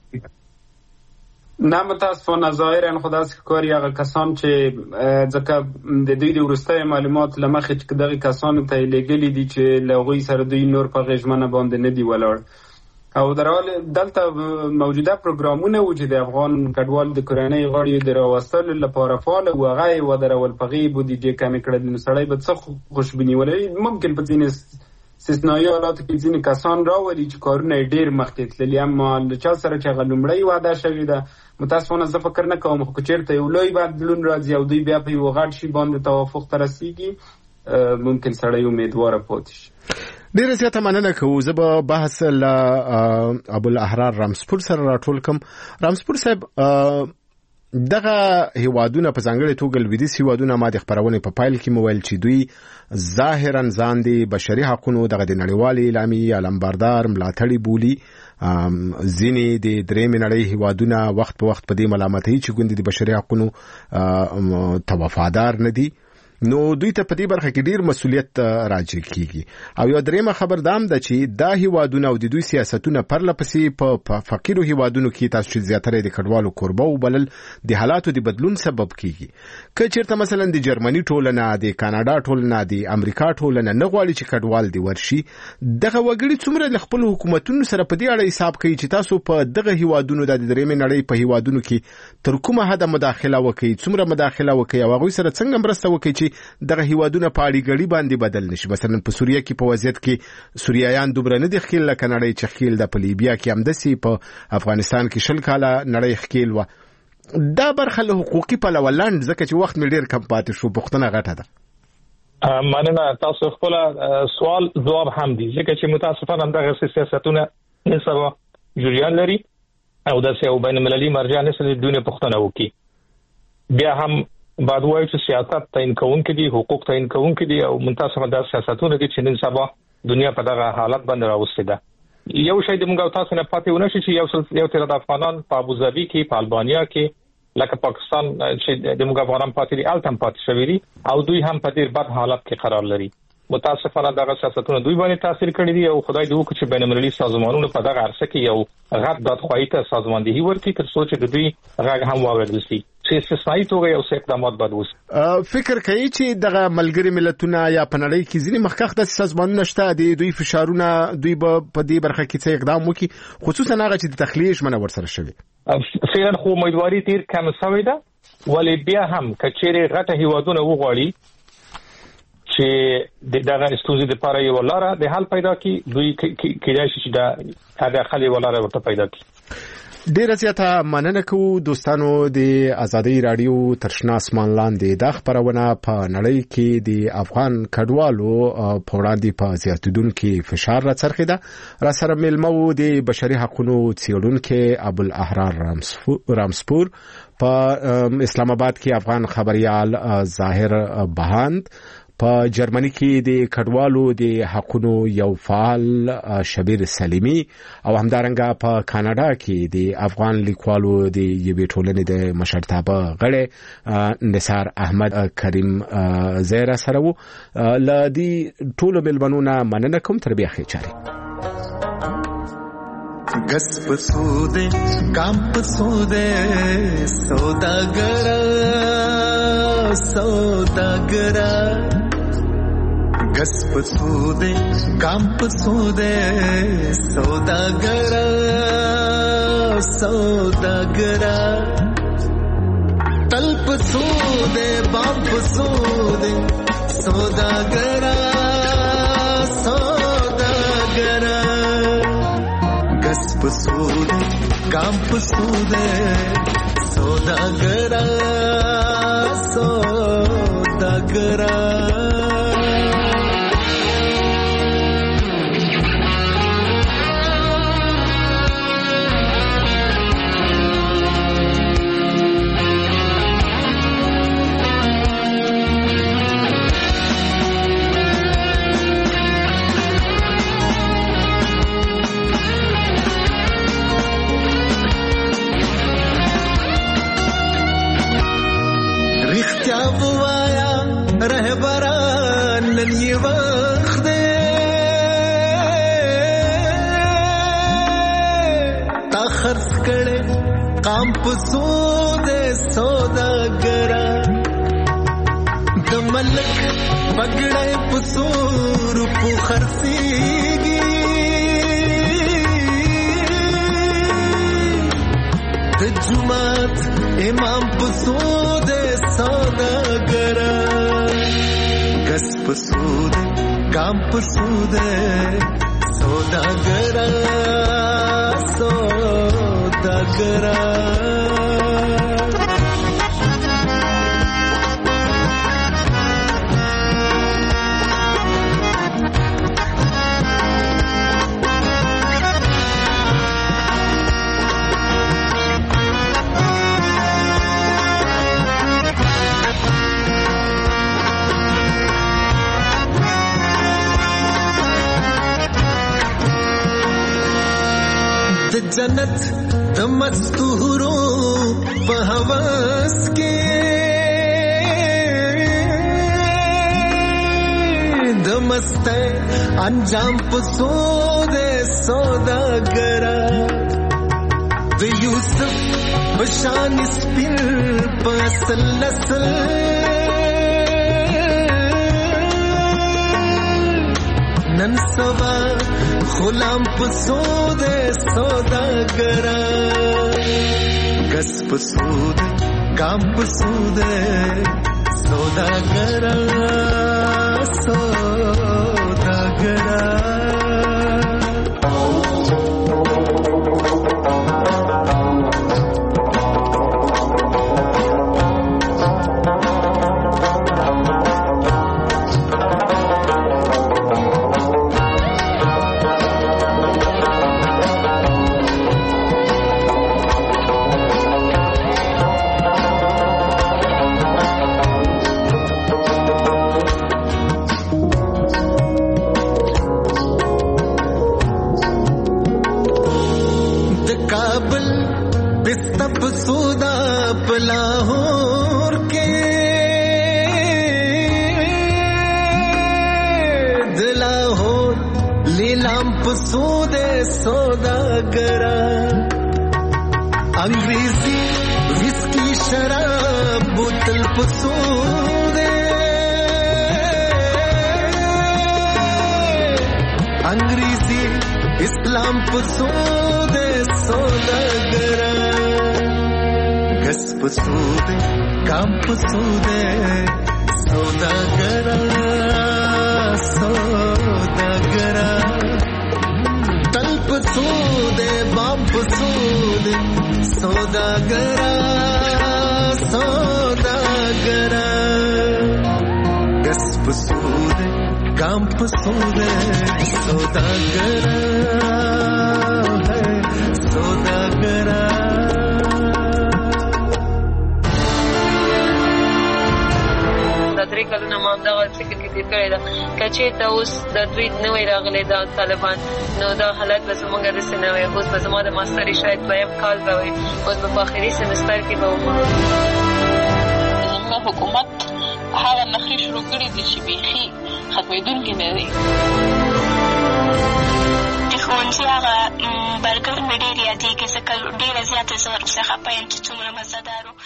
S3: نه متاسفانه ظاهرا خدای ښکاري هغه کسان چې ځکه د دوی د ورستۍ معلومات لمخې چې دغه کسانو ته لګلې دي چې لغوی سره دوی نور په غژمنه باندې نه دی ولاړ او درحال دلته موجوده پروګرامونه و چې د افغان کډوال د کورنۍ غړي د راوستلو لپاره فعال او هغه و درول پغي بودیجه کمی کړل نو سړی به څه خوشبیني ولري ممکن په ځینې استثنایی حالاتو کې ځینې کسان راولي چې کارونه ډېر مخکې تللي اما له چا سره چې هغه لومړی وعده شوې ده متاسفانه زه فکر نه کوم خو چېرته یو لوی بدلون راځي او دوی بیا په یو غټ شي باندې توافق ته رسېږي ممکن سړی امیدواره پاتې شي
S2: ډیره زیاته مننه کوو زه به بحث له ابوالاحرار رامسپور سره راټول کوم رامسپور صاحب دغه هیوادونه په ځانګړي توګه لویدیځ هیوادونه ما د خبرونه په پایل کې مویل چې دوی ظاهرا ځان دي بشري حقوقو دغه د نړیوالې اعلامیې علمبردار ملاتړي بولی ځینې د درېمې نړۍ هیوادونه وخت په وخت په دې ملامتۍ چې ګوندې د بشري حقوقو توافادار نه دي نو دوی ته په دې برخه کې ډیر مسؤلیت راځي کیږي او یو درېمه خبر دام ده چې دا هیوادونه او د دوی سیاستونه پرلپسې په فقیرو هیوادونو کې تاسو چې زیاتره د کډوالو قربو بلل د حالاتو د بدلون سبب کیږي که چیرته مثلا د جرمني ټولنه د کاناډا ټولنه د امریکا ټولنه نه غواړي چې کډوال دی ورشي دغه وګړي څومره خپل حکومتونو سره په دې اړه حساب کوي چې تاسو په دغه هیوادونو د درېمې نړۍ په هیوادونو کې تر کومه حد مداخله وکړي څومره مداخله وکړي او هغه سره څنګه مرسته وکړي چې دغه هیوادونه په اړیګړي باندې بدل نشي مثلا په سوریه کې په وضعیت کې سوریایان دوبره نه دي خېل لکه نړۍ چې خېل د لیبیا کې هم دسي په افغانستان کې شل کاله نړۍ خېل و دا برخه له حقوقي په لولاند ځکه چې وخت مې ډیر کم پاتې شو پښتنه غټه ده
S6: مننه تاسو خپل سوال جواب هم دي ځکه چې متاسفانه دغه سیاستونه نسبه جریان لري او د سیاو بین المللي مرجع نسل دنیا پښتنه وکي بیا هم بعد وایي چې سیاست تعین کوونکې دي حقوق تعین کوونکې دي او منتظمه د سیاستونو کې چې نن سبا دنیا په دغه حالت باندې راوستي ده یو شی د موږ تاسو نه پاتې ونه شي چې یو تر د افغانان په ابوظبي کې په البانیا کې لکه پاکستان چې د موږ افغانان پاتې دي التم پاتې شوی دي او دوی هم په ډیر بد حالت کې قرار لري متاسفانه دغه سیاستونه دوی باندې تاثیر کړی دي او خدای دې وکړي چې بین المللي سازمانونو په دغه عرصه کې یو غټ دادخواهی ته سازماندهي ورکړي تر څو چې دوی غږ هم واورېدل شي چې استثنایی توګه یو څه اقدامات باید وشي
S2: فکر کوي چې دغه ملګری ملتونه یا په نړۍ کې ځینې مخکښ د سازمانونو شته دي دوی فشارونه دوی په دې برخه کې څه اقدام وکړي خصوصا هغه چې د تخلیه ژمنه ورسره شوی
S6: فعلا خو امیدواري ډیر کم شوې ده ولی بیا هم کچېره غټه هیوادونه وغواړي چې دغه استوزي د پاره یو لاره د حل پیدا کی دوی کېدای شي چې دا هغه خلی ولاره ورته پیدا کی
S2: ډیره زیاته مننه کوو دوستانو د ازادي رادیو ترشنا اسمان لاندې د خبرونه په نړۍ کې د افغان کډوالو په وړاندې په زیاتیدونکو فشار راڅرخیده. را سره ملمو د بشري حقوقو څیړونکو ابوالاحرار رامسپور په اسلام آباد کې افغان خبريال ظاهر بهاند په جرمني کې د کډوالو د حقوقو یو فعال شبیر سلیمی او همدارنګه په کاناډا کې د افغان لیکوالو د یوې ټولنې د مشرتابه غړي نثار احمد کریم زیرا سره وو. لدی ټول ملمنونه مننه کوم. تر بیا خیر چاري
S8: गस पसूदे काम पसूदे सौदागरा गस पसूदे काम पसूदे सौदागरा तल पसूदे बाम पसूदे सौदागरा गस पसूदे काम पसूदे सौदागरा ये वक्त ताखर्स करे काम पसूदे सौदागरा दमलक पगड़े पसूर पुखरसीगी तजुमात इमाम पसूदे सौदागरा गस पसूदे काम पसूदे सौदागरा जन्नत दमस्तूरो बहवस के दमस्ते अंजाम पसूदे सौदागरा द यूसुफ बशान स्पिन पसल नस्ल ननसवा गुलाम पसूदे सौदागरा गस पसूदे काम पसूदे सौदागरा लाहौर के दिलाहौर लीलाम पसूदे सौदागरा अंग्रेजी विस्की शराब बोतल पसूदे अंग्रेजी इस्लाम पसूदे सौदागरा गस पसूदे काम पसूदे सौदागरा तल सूदे बाप सूदे सौदागरा सौदागरा गस्प सूदे कांप सूदे सौदागरा है सौदागरा
S9: درې کلونه ما همدغه فکر کې تېر کړی ده که چېرته اوس د دوی نه وی راغلی دا طالبان نو دا حالت به زمونږ داسې نه وی اوس به زما د ماستري شاید 2م کال به وي اوس به په آخري سمستر کې به وم
S10: زموږ حکومت هغه نښې شروع کړي دي چې بیخي ختمېدونکي نه دي
S11: د ښوونځي هغه برګر مې ډېر یادېږي ځکه ډېره زیاته زه ورڅخه خفه یم چې څومره مزهدار و